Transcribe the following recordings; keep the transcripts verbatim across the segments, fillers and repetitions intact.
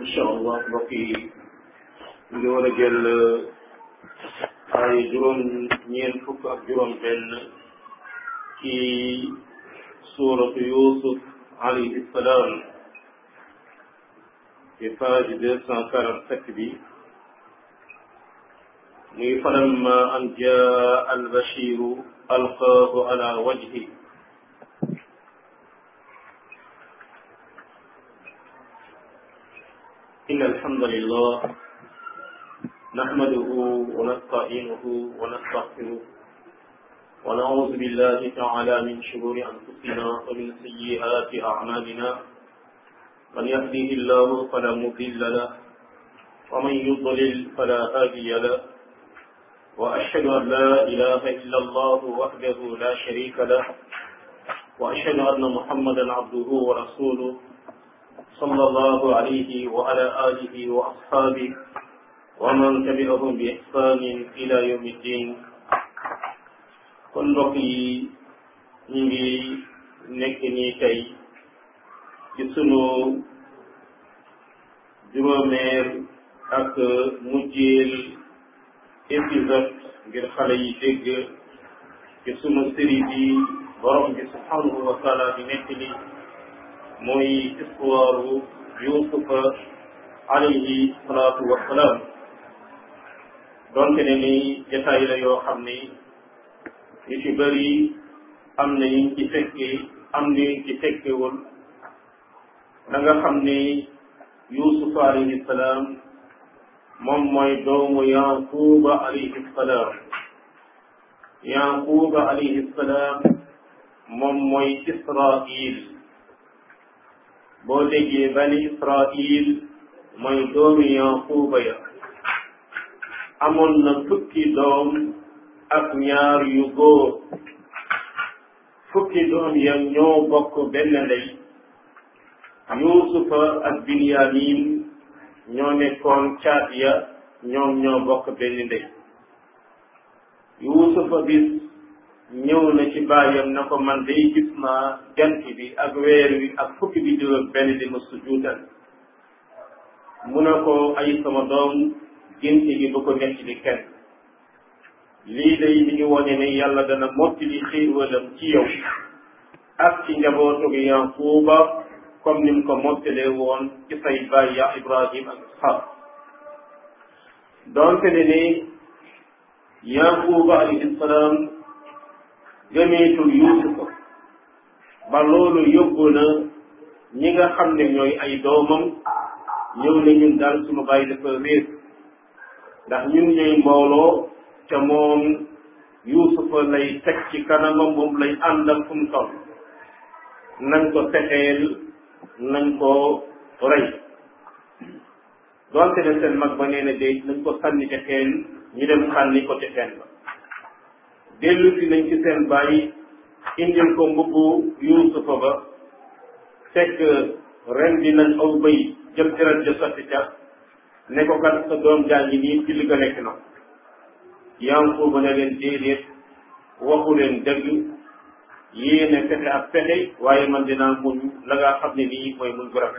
incha allah mbokk yi ngi war a jël ay juróom ñeent fukk ak juróom benn ci suuratu Yuusuf alayhi salaam ci page deux cent quarante-sept bi muy falamma an jaa al-bashiru alqaahu ala wajhi إن الحمد لله نحمده ونستعينه ونستغفره ونعوذ بالله تعالى من شرور أنفسنا ومن سيئات أعمالنا من يهده الله فلا مضل له ومن يضلل فلا هادي له وأشهد أن لا إله إلا الله وحده لا شريك له وأشهد أن محمدا عبده ورسوله صلى الله عليه وعلى آله وأصحابه ومن تبعهم بإحسان إلى يوم الدين kon mbokk yi ñu ngi nekk nii tey ci sunu juróomeel ak mujjeel épisode ngir xale yi dégg ci sunu série bi borom bi subhanahu wa taala di nekk ni mooy histoire Yuusufa alayhi salaatu wa salaam donte ne ni jotaay la yoo xam ni yu ci bëri am na yiñ ci fekkee am na yiñ ci fekkewul da nga xam ni Yuusufa alayhi salaam moom mooy doomu Yaquba alayhi salaam Yaquba alayhi salaam moom mooy Israil boo déggee bani Israil mooy doomi Yaquba ya amoon na fukki doom ak ñaar yu góor fukki doom ya ñoo bokk benn ndey Yuusufa ak Binyamin ñoo nekkoon caat ya ñoom ñoo bokk benn ndey Yuusufa bis ñëw na ci baayam na ko man day gis naa jant bi ak weer wi ak fukki bi diw benn di ma sujuutal mu ne ko ay sama doom gént gi bu ko nekk di kenn lii day mi ngi wone ne yàlla dana mottali xéewalam ci yow ak ci njabootu gi Yaquba comme ni mu ko mottalee woon ci say baay ya Ibrahim ak Ishaq donte ne ni Yaquba alayhi salaam gëmeetul Yuusufa ba loolu yóbbu na ñi nga xam ne ñooy ay doomam ñëw na ñun daal sunu bàyyi dafa réer ndax ñun ñooy mbooloo te moom Yuusufa lay teg ci kanamam moom lay àndal fu mu toll nañ ko fexeel nañ ko rey donte ne seen mag ba nee na de nañ ko sànni ca teen ñu dem sànni ko ca teen ba dellu si nañ ci seen bàyyi indil ko mbubbu Yuusufa ba fekk ren di nañ aw bëy jël deret ja sotti ca ne ko kat sa doom jaa ngi nii ci li nga nekk na Yaquba ne leen déedéet waxu leen dëgg yéene fexe ak fexe waaye man dinaa muñ la nga xam ne nii mooy muñ bu rafet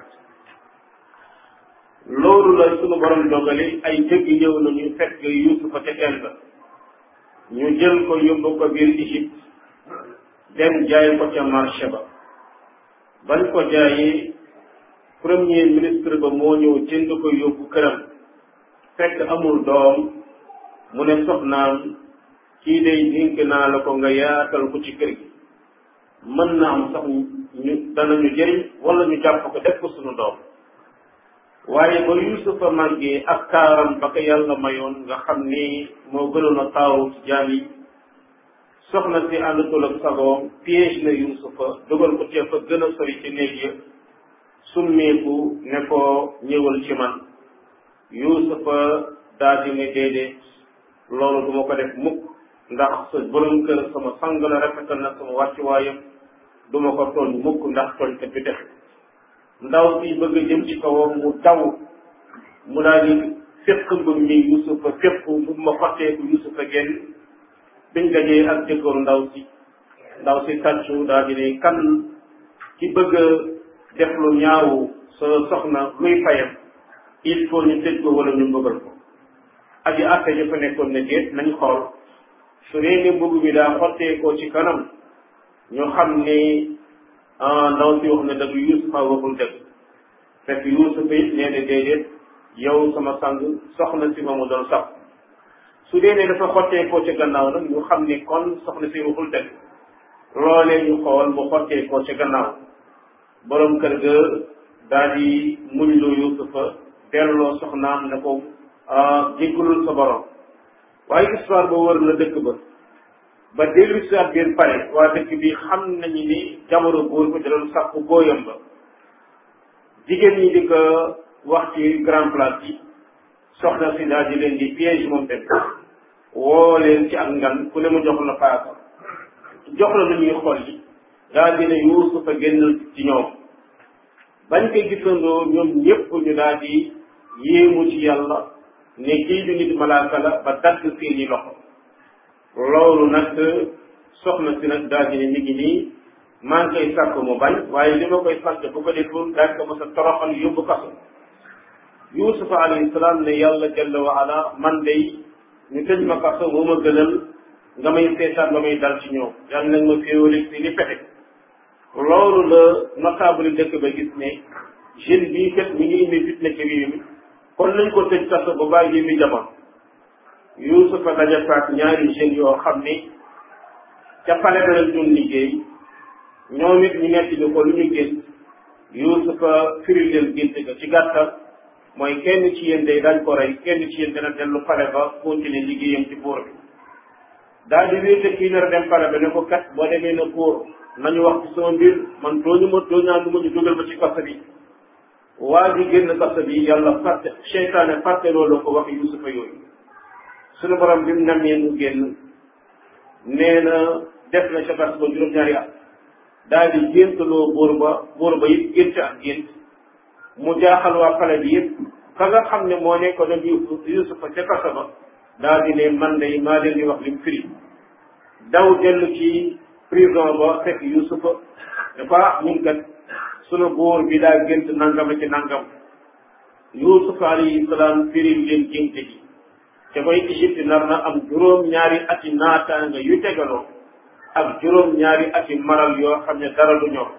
loolu la sunu borom dogale ay dëgg ñëw nañu fekk Yuusufa ca teen ba ñu jël ko yóbbu ko biir Égypte dem jaay ko ca marché ba bañ ko jaayee premier ministre ba moo ñëw jënd ko yóbbu këram fekk amul doom mu ne soxnaam kii day dénk naa la ko nga yaatal ko ci kër gi mën na am sax ñu danañu jëriñ wala ñu jàpp ko def ko sunu doom waaye ba Yuusufa màggee ak taaram ba ko yàlla mayoon nga xam ni moo gënoon a taaru ci jaam yi soxna si àndatul ak sagoom piège na Yuusufa dugal ko ci fa gën a sori ci néeg ya summeeku ne ko ñëwal ci man Yuusufa daal di ne déedéet loolu du ma ko def mukk ndax sa borom kër sama sang la rafetal na sama wàccuwaayam du ma ko tooñ mukk ndax tooñ kat bi def ndaw si bëgg a jëm ci kawam mu daw mu daal di féq mbëg mi Yuusufa féq bu ma xotteeku Yuusufa génn biñ dajee ak jëkkëru ndaw si ndaw si tàccu daal di ne kan ki bëgg a def lu ñaaw sa soxna luy fayam il faut ñu tëj ko wala ñu bëggal ko aji atte ja fa nekkoon ne déet nañ xool su dee ne mbubb bi daa xottee ko ci kanam ñu xam ni ndaw si wax na dëgg Yuusufa waxul dëgg fekk Yuusufa it nee na déedéet yow sama sang soxna si ma mu doon sax su dee ne dafa xottee ko ci gannaaw nag ñu xam ni kon soxna si waxul dëgg loolee ñu xool mu xottee ko ci gannaaw borom kër ga daal di muñ loo Yuusufa delloo soxnaam ne ko jéggalul sa borom waaye histoire ba wër na dëkk ba ba dellu si at biir pare waa dëkk bi xam nañu ni jamono góor ba da doon sàkku booyam ba jigéen ñi di ko wax ci grand place yi soxna si daal di leen di piège moom tamit woo leen ci ak ngan ku ne mu jox la paaka jox la lu ñuy xool yi daal di ne Yuusufa génn ci ñoom bañ koy gisandoo ñoom ñëpp ñu daal di yéemu ci yàlla ne kii du nit malaaka la ba dagg seeni loxo loolu nag soxna si nag daal di ne mi ngi nii maa ngi koy sàkk mu bañ waaye li ma koy sant bu ko deful daal ko mos a toroxal yóbbu kaso Yuusufa alayhi salaam ne yàlla jalla wa ala man day ñu tëj ma kaso moo ma gënal nga may seetaan ba may dal ci ñoom yàlla nag ma féewale si li pexe loolu la notable dëkk ba gis ne jeune bii kat mi ngi indi fitna ci réew mi kon nañ ko tëj kaso ba bàyyi mi jamono Yuusufa daja faak ñaari jeunes yoo xam ni ca pale ba lañ doon liggéey ñoom it ñu nekk ni ko lu ñu gént Yuusufa firi leen gént ga ci gàttal mooy kenn ci yéen day dañ ko rey kenn ci yéen dana dellu pale ba continuer liggéeyam ci buur bi daal di wéete kii nar a dem pale ba ne ko kat boo demee na buur nañu wax ci sama mbir man tooñu ma tooñaa lu ma ñu dugal ma ci kaso bi waa ji génn kaso bi yàlla fàtte seytaane fàtte loolu ko wax Yuusufa yooyu suñu borom bi mu namee mu génn nee na def na ca kaso ba juróom-ñaari at daal di géntaloo buur ba buur ba it gént ak gént mu jaaxal waa pale bi yëpp ka nga xam ne moo nekkoon ak Yuusufa ca kaso ba daal di ne man day maa leen di wax li mu firi daw dellu ci prison ba fekk Yuusufa dafa ñun kat sunu buur bi daa gént nangam ci nangam Yuusufa alayhi salaam firi leen gént gi te mooy Égypte nar na am juróom-ñaari ati naataanga yu tegaloo ak juróom-ñaari ati maral yoo xam ne dara du ñor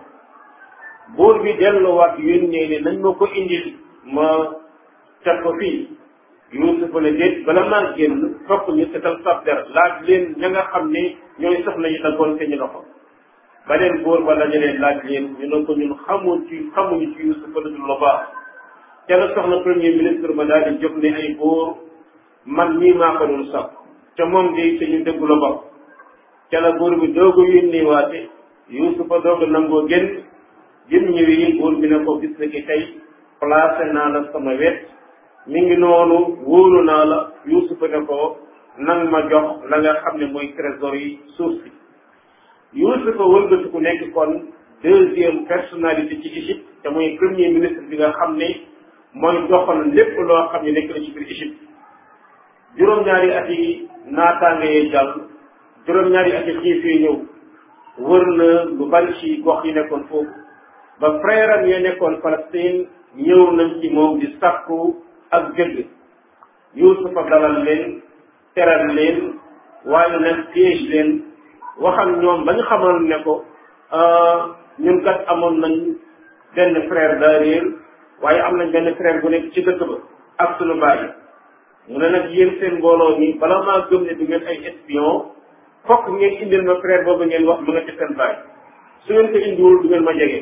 buur bi delluwaat yónnee ne nañ ma ko indil ma teg ko fii Yuusufa ne déet bala maa génn fokk ñu setal sab der laaj leen ña nga xam ne ñooy soxna ñu daggoon seeni loxo ba leen buur ba lañu leen laaj leen ñu ne ko ñun xamuñ ci xamuñu ci Yuusufa lu dul lu baax ca la soxna premier ministre ba daal di jóg ne ay buur man ñii maa ko doon sax ca moom di te ñu dëgg la bokk ca la buur bi doog a yónnee waate Yuusufa doog a nangoo génn jëm ñëwee buur bi ne ko gis na ki tey placé naa la sama wet mi ngi noonu wóolu naa la Yuusufa ne ko nang ma jox la nga xam ne mooy trésor yi suuf si Yuusufa wëlbati ku nekk kon deuxième personnalité ci Égypte te mooy premier ministre bi nga xam ne mooy doxal lépp loo xam ne nekk na ci biir Égypte juróom-ñaari at yi naataange yee jàll juróom-ñaari at yi xiif yi ñëw wër na lu bari ci gox yi nekkoon foofu ba frère am ya nekkoon Palestine ñëw nañ ci moom di sàkku ak jëgg Yuusufa dalal leen teral leen waaye nag piège leen waxal ñoom ba ñu xamal ne ko ñun kat amoon nañ benn frère daa réer waaye am nañ benn frère bu nekk ci dëkk ba ak sunu baay mu ne nag yéen seen mbooloo mi bala maa gëm ne du ngeen ay espion fokk ngeen indil ma frère boobu ngeen wax mu nga ci seen baay su ngeen ko indiwul du ngeen ma jege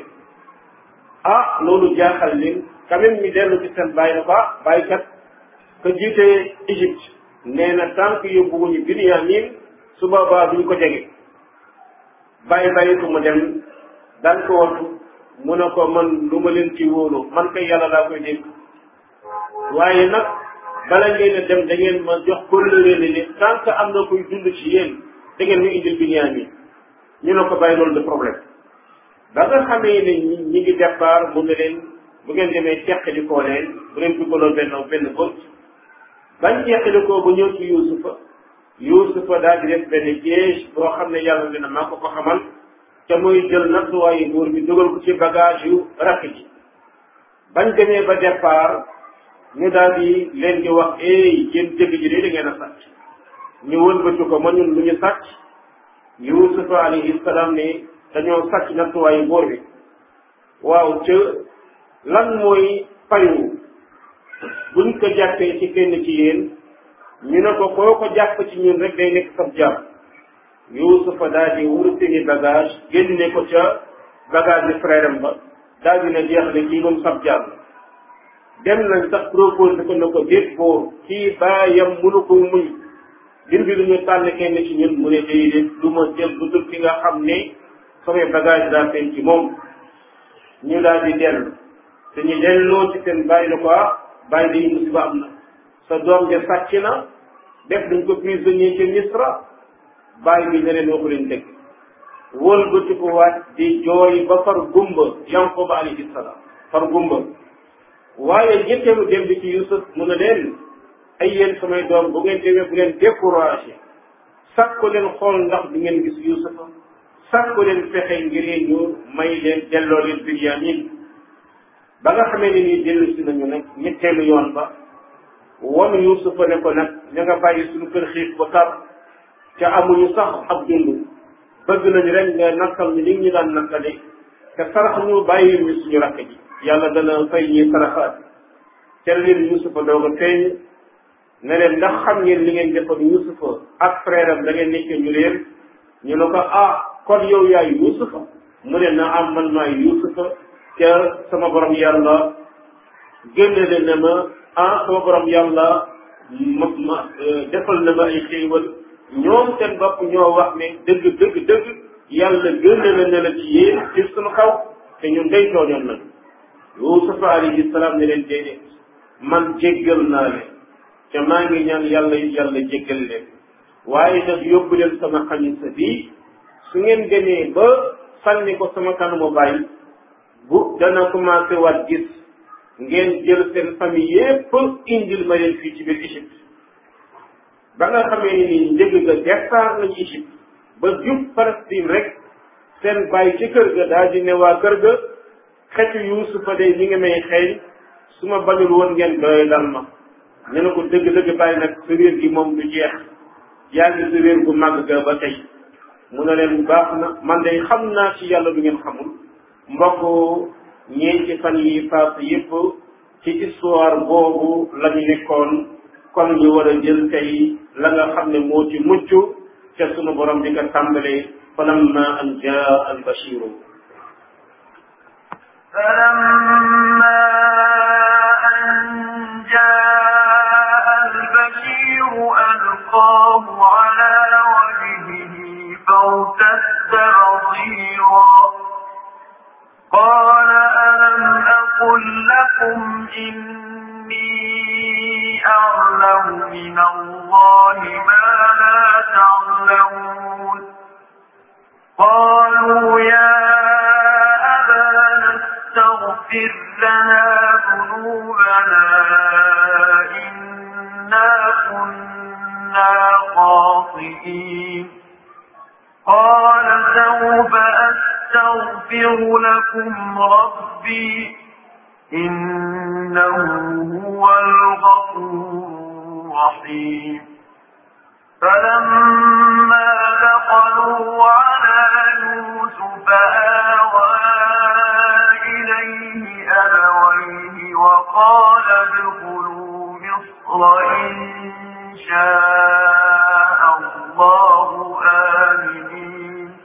ah loolu jaaxal leen quand même ñu dellu ci seen baay na ko ah baay kat ka jiite Égypte nee na tant que yóbbuwuñu Binyamin su boobaa duñ ko jege bàyyi bàyyi ko mu dem daan ko wattu mu ne ko man lu ma leen ci wóolu man kay yàlla daa koy dégg waaye nag bala ngeen a dem da ngeen ma jox kóllëre ne ne tant que am na koy dund ci yéen da ngeen ñu indil Binyamin ñu ne ko bàyyi loolu de problème ba nga xamee ne ñi ñi ngi départ mu ne leen bu ngeen demee teqali koo leen bu leen duggaloo benn benn bët bañ teqali koo ba ñëw ci Yuusufa Yuusufa daal di def benn piège boo xam ne yàlla dina maa ko ko xamal te muy jël nattuwaayu buur bi dugal ko ci bagage yu rakk ji bañ demee ba départ ñu daal di leen di wax ey yéen jëgg ji de da ngeen a sàcc ñu wëlbati ko ma ñun lu ñu sàcc yusufa alayhi salaam ne dañoo sàcc nattuwaayu boor bi waaw ca lan mooy payu buñ ko jàppee ci kenn ci yéen ñu ne ko koo ko jàpp ci ñun rek day nekk sab jaam yusufa daal di wut seeni bagage génne ko ca bagage bi frère am ba daal di ne jeex ne kii moom sab jaam dem nañ sax proposé ko ne ko déet boor kii baayam mënu ko muñ dir bi lu ñu tànn kenn ci ñun mu ne déedéet du ma jël lu dul ki nga xam ne samay bagage daa feeñ ci moom ñu daal di dellu te ñu delloo ci seen bàyyi la ko ah bàyyi dañu musiba am na sa doom ja sàcc na def dañ ko prisonnier ci Misra bàyyi bi ne leen waxu leen dëgg wóol bëti ko waat di jooy ba far gumba Yanqooba alayhi salaam far gumba waaye ñetteelu dem bi ci Yusuf mu ne leen ay yéen samay doom bu ngeen demee bu leen découragé sàkku leen xool ndax di ngeen gis Yusufa sàkku leen fexe ngir ñu may leen delloo leen Binyamin ba nga xamee ne nii dellu si nañu nag ñetteelu yoon ba won Yusufa ne ko nag ña nga bàyyi suñu kër xiif ba tar ca amuñu sax ab dund bëgg nañu rek nga nakkal ñu li ñu daan nakkale te sarax ñu bàyyi ñu suñu rakk ji yàlla dana fay ñuy saraxaat ca leen Yusufa doog a feeñ ne leen ndax xam ngeen li ngeen defoon Yusufa ak frère am da ngeen nekkee ñu leen ñu ne ko ah kon yow yaay Yusufa mu ne na am man maay Yusufa ca sama borom yàlla génne leen ne ma ah sama borom yàlla ma ma defal na ma ay xéewal ñoom seen bopp ñoo wax ne dëgg dëgg dëgg yàlla génne na ne la ci yéen ci suñu kaw te ñun day tooñoon nañu Yusufa alayhi salaam ne leen déedéet man jéggal naa leen te maa ngi ñaan yàlla yàlla jéggal leen waaye nag yóbbu leen sama xamisa bi su ngeen demee ba sànni ko sama kanamu bàyyi bu dana commencé waat gis ngeen jël seen famille yépp indil ma leen fii ci biir Égypte ba nga xamee ni nii njëg ga départ nañu Égypte ba jub Palestine rek seen bàyyi ci kër ga daal di ne waa kër ga xetu Yuusufa de mi ngi may xëy su ma bañul woon ngeen doy dal ma ñu ne ko dëgg-dëgg bàyyi nag sa réer gi moom du jeex yaa ngi sa réer gu màgg ga ba tey mu ne leen baax na man de xam naa ci yàlla du ngeen xamul mbokk ñeenti fan yi paase yépp ci histoire boobu la ñu nekkoon kon ñu war a jël tey la nga xam ne moo ci mucc ca sunu borom di ko tàmbalee falamma an jaa al bashiru falamma an jaa al bashiru alqaahu ala wajhihi fawtadda basira قال ألم أقل لكم إني أعلم من الله ما لا تعلمون قالوا يا أبانا استغفر لنا ذنوبنا إنا كنا خاطئين قال سوف أستغفر لكم ربي إنه هو الغفور الرحيم فلما دخلوا على يوسف آوى إليه أبويه وقال ادخلوا مصر إن شاء الله آمنين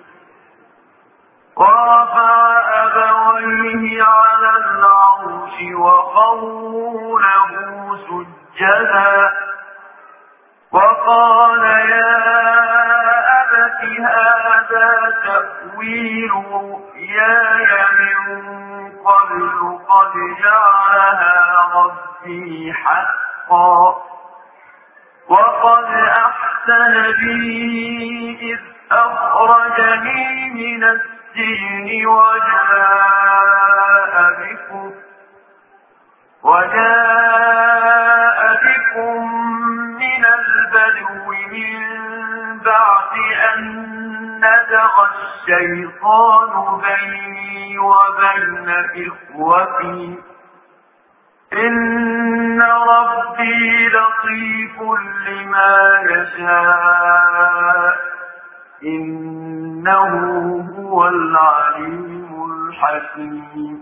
ورفع أبويه على العرش وخروا له سجدا وقال يا أبت هذا تأويل رؤياي من قبل قد جعلها ربي حقا وقد أحسن بي إذ أخرجني من السجن وجاء بكم وجاء بكم من البدو من بعد أن نزغ الشيطان بيني وبين إخوتي إن ربي لطيف لما يشاء إنه هو العليم الحكيم.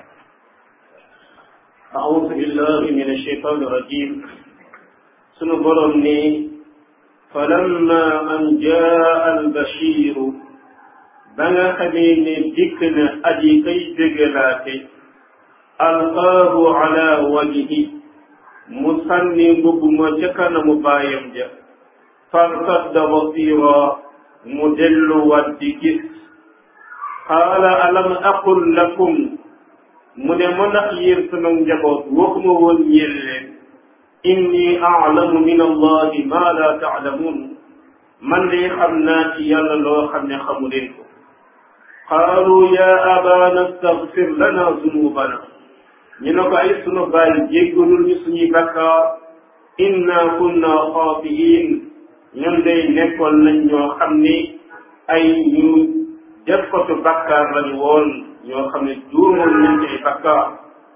أعوذ بالله من الشيطان الرجيم. سنبرني فلما أن جاء البشير بنا خمين دكنا أجي كي دقلاتي ألقاه على وجهه مسني ببما شكنا مبايم جا فارتد بصيرا مدل والدكس قال ألم أقل لكم من منخ يرسمن جبوت وكم ونيلين إني أعلم من الله ما لا تعلمون من لي خمناتي يلا لو خمنا خمولينكم قالوا يا أبانا استغفر لنا ذنوبنا ñinako ay sunu baay jéggalul ñu suñuy bakkaar inna kunna xaatiin ñun day nekkoon nañ ñoo xam ni ay ñu defkatu bakkaar lañ woon ñoo xam ne juumoon nañ ci ay bakkaar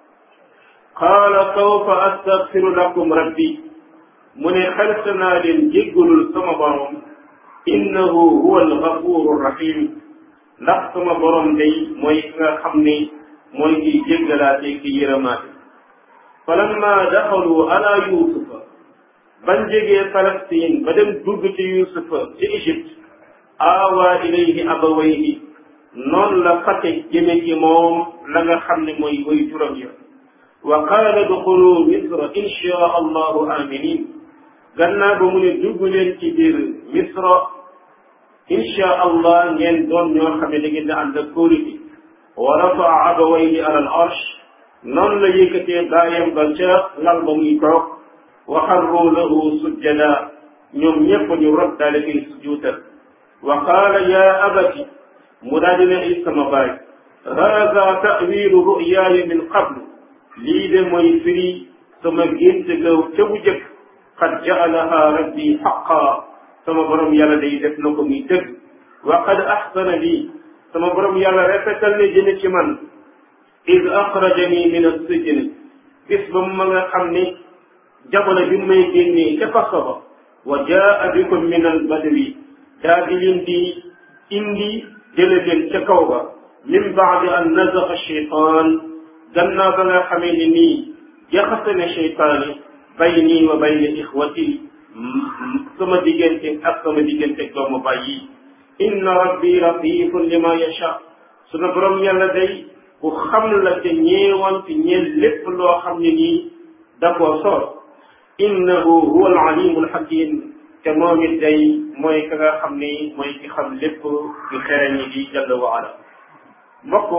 qaala sawfa astaghfiru lakum rabbi mu ne xelsa naa leen jéggalul sama borom innahu huwa alghafuru rahim ndax sama borom day mooy nga xam ni mooy kiy jéggalaate ki yërëmaate falamma daxalu ala yusufa ban jegee Palestine ba dem dugg ci yusufa ci Égypte awa ilayhi abawayhi noonu la fate jëme ci moom la nga xam ne mooy way juram ya wa qaala duxulu misra insha allahu aminin gannaaw ba mu ne dugg leen ci biir misra insha allah ngeen doon ñoo xam ne da ngeen di ànd ak kóolute wa rafaa abawayhi ala al arsh noonu la yëkkatee baayam ba ca lal ba muy toog wa xarru lahu sujjada ñoom ñëpp ñu rot daal di koy sujuutal wa qaala ya abati mu daal di ne ay sama baay haada tawilu ruyaaya min qablu lii de mooy firi sama gént gaw ca bu jëkk qad jaalaha rabbi xaqa sama borom yàlla day def na ko muy dëgg wa qad axsana lii sama borom yàlla rafetal ne jëne ci man id axrajani min as-sijn bis ba mu ma nga xam ni jamono bi may génnee ca kaso ba wa jaa bikum min al-badwi daa di leen di indi jële leen ca kaw ba min baadi an nazaxa cheytaan gannaaw ba nga xamee ni nii jaxase ne cheytaani bayni wa bayna ixwati sama diggante ak sama diggante doomu bàyyi inna rabbi latifun lima yasha sunu borom yàlla day ku xam la te ñeewan ci ñeel lépp loo xam ne nii da koo soor innahu huwa al-alimu al-hakim te moom it day mooy ka nga xam ni mooy ki xam lépp ki xereñ yi di jalla wa ala mbokk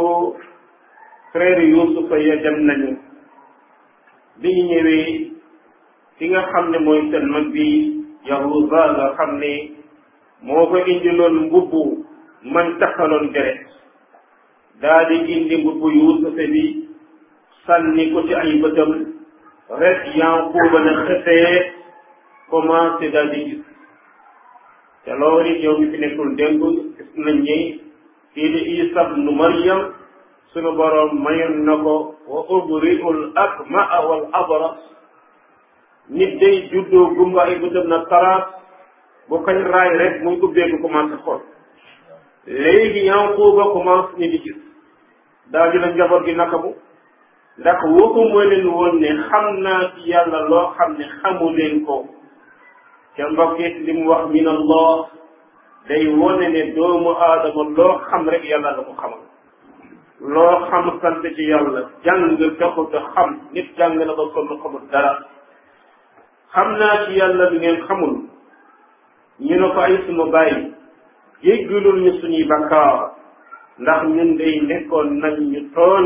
frère Yuusufa ya dem nañu bi ñu ñëwee ki nga xam ne mooy seen mag bi Yahuza nga xam ne moo ko indiloon mbubbu man taxaloon deret daa di indi mbubbu Yuusufa bi sànni ko ci ay bëtam rek Yanquba na xefee commencé daal di gis te loolu it yow mi fi nekkul démb gis nañ ni kii di Isa ibnu Maryam sunu borom mayoon na ko wa ubri'ul akma'a wal abras nit day juddoo gumba ay bëtam na taraas bu koy raay rek muy ubbeeku commencé xool léegi Yanquba commencé ni di gis daal di la njaboot gi naka mu ndax waxuma leen woon ne xam naa ci yàlla loo xam ne xamu leen ko ca mbokkeet li mu wax min allah day wone ne doomu aadama loo xam rek yàlla la ko xamal loo xam sant ci yàlla jàng taxut a xam nit jàng na ba sonn xamul dara xam naa ci yàlla lu ngeen xamul ñu ne ko ay suma bàyyi jéggalul ñu suñuy bakkaar ndax ñun day nekkoon nañ ñu tooñ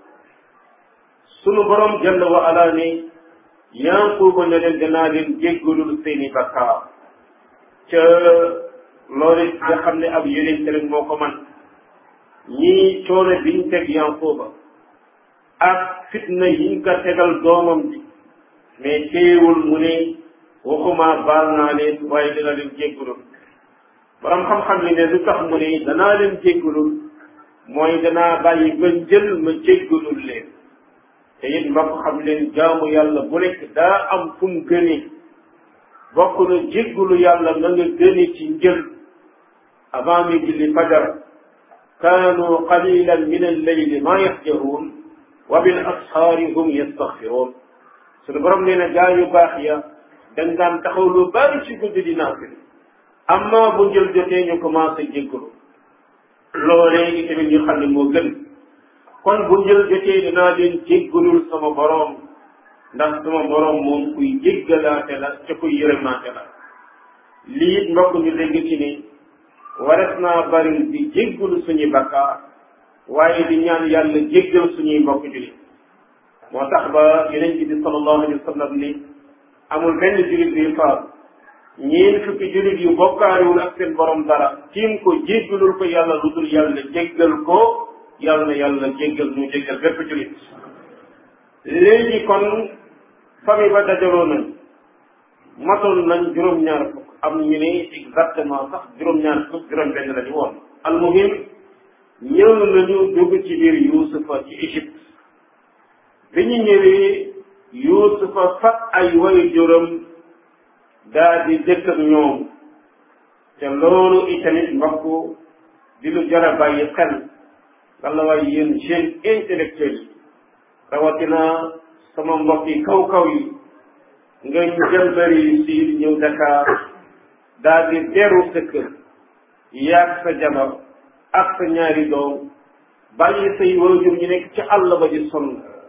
sunu borom jalla wa ala ne Yanquba ne leen danaa leen jéggalul seeni bakkaar ca loolu nga xam ne ab yonent rek moo ko man ñii coono biñ teg Yanquba ak fitna yiñ ko tegal doomam bi mais teewul mu ne waxuma baal naa leen waaye dana leen jéggalul borom xam-xam ni ne lu tax mu ne danaa leen jéggalul mooy danaa bàyyi ba njël ma jéggalul leen te it mbokk xam leen jaamu yàlla bu nekk daa am fu mu gëne bokk na jéggulu yàlla na nga gëne ci njël avant mi julli fajar kaanu qalilan min al-layli ma yahjaruun wa bil ashaari hum yastaghfiruun suñu borom nee na gaa yu baax ya dañ daan taxaw lu bari ci guddi di naafil amma bu njël jotee ñu commencé jéggulu loolee itamit ñu xam ne moo gën kon bu njël jotee dinaa leen jéggalul sama borom ndax sama borom moom kuy jéggalaate la ca kuy yërëmaate la lii it mbokk ñu dégg ci ni wares naa bari di jéggalu suñuy bakkaar waaye di ñaan yàlla jéggal suñuy mbokk jullit moo tax ba yeneen bi sallallahu alayhi wa sallam ni amul benn jullit bi faat ñeen fukki jullit yu bokkaariwul ak seen borom dara tiim ko jéggalul ko yàlla lu dul yàlla jéggal ko yàlla na yàlla jéggal ñu jéggal bépp jullit léegi kon famille ba dajaloo nañ matoon nañ juróom-ñaar fukk am ñu ne exactement sax juróom-ñaar fukk juróom-benn la ñu woon almuhim ñëw nañu dugg ci biir Yuusufa ci Égypte bi ñu ñëwee Yuusufa fat ay way juróom daa di dëkk ak ñoom te loolu itamit mbokk di lu jar a bàyyi xel walla waaye yéen jeunes intellectuels yi rawatina sama mbokk yi kaw-kaw yi nga jël bari si ñëw Dakar daal di teeru sa kër yaag sa jabar ak sa ñaari doom bàyyi say waajur ñu nekk ci àll ba di sonn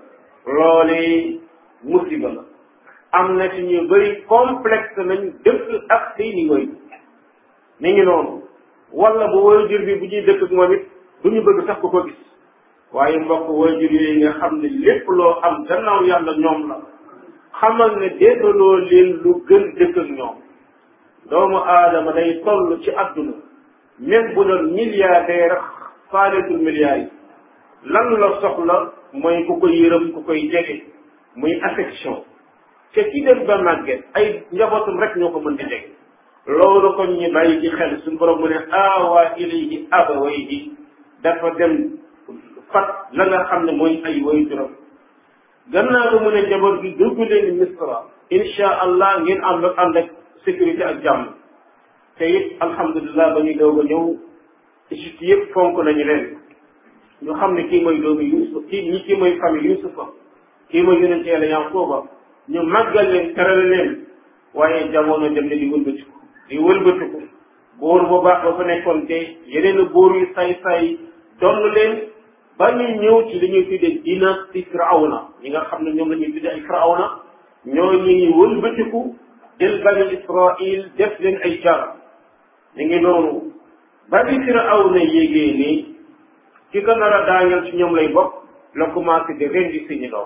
loole musiba la am na ci ñu bëri complexe nañ dëkk ak seeni waajur mi ngi noonu wala bu waajur bi bu ñuy dëkk ak moom it du ñu bëgg sax ku ko gis waaye mbokk waajur yooyu nga xam ne lépp loo am gannaaw yàlla ñoom la xamal ne déetaloo leen lu gën dëkk ak ñoom doomu aadama day toll ci adduna même bu doon milliardaire faaletul milliards yi lan la soxla mooy ku ko yërëm ku koy jege muy affection te ki dem ba màgget ay njabootam rek ñoo ko mën di jege loolu kon ñu bàyyi ci xel suñu borom mu ne aawaa ilayhi abawayhi dafa dem fat la nga xam ne mooy ay way juróom gannaaw ba mu ne njaboot gi dugg leen misra insha allah ngeen ànd ak ànd ak sécurité ak jàmm te it alhamdulilah ba ñuy doog a ñëw Égypte yëpp fonk nañu leen ñu xam ne kii mooy doomu Yuusuf kii ñi kii mooy famille Yuusufa kii mooy yonente Yàlla Yaquba ñu màggal leen teral leen waaye jamono dem ne di wëlbatiku di wëlbatiku góor bu baax ba fa nekkoon te yeneen góor yu say-say donn leen ba ñu ñëw ci li ñuy tuddee dynastie Firawna ñi nga xam ne ñoom la ñuy tuddee ay Firawna ñoo ñuy wëlbatiku jël bani Israil def leen ay jar ñu ngi noonu bani Firawna yégee nii ki ko nar a daaneel ci ñoom lay bokk la commencé di rendi seeni doom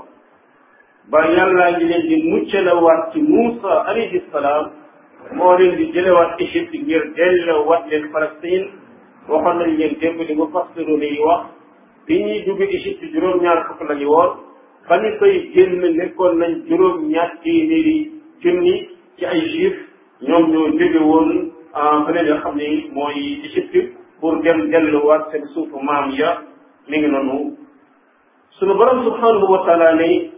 ba yàllaa ngi leen di muccalewaat ci Muusa alayhi salaam moo leen di jëlewaat Égypte ngir dellewaat leen Palestine waxoon nañ leen démb di ba fassiru yi wax bi ñuy dugg Égypte juróom-ñaar fukk la ñu woon ba ñu koy génn nekkoon nañ juróom-ñaar téeméeri junni ci ay juif ñoom ñoo jóge woon fële nga xam ne mooy Égypte pour dem delluwaat seen suufu maam ya mi ngi noonu sunu borom subhanahu wa taala ne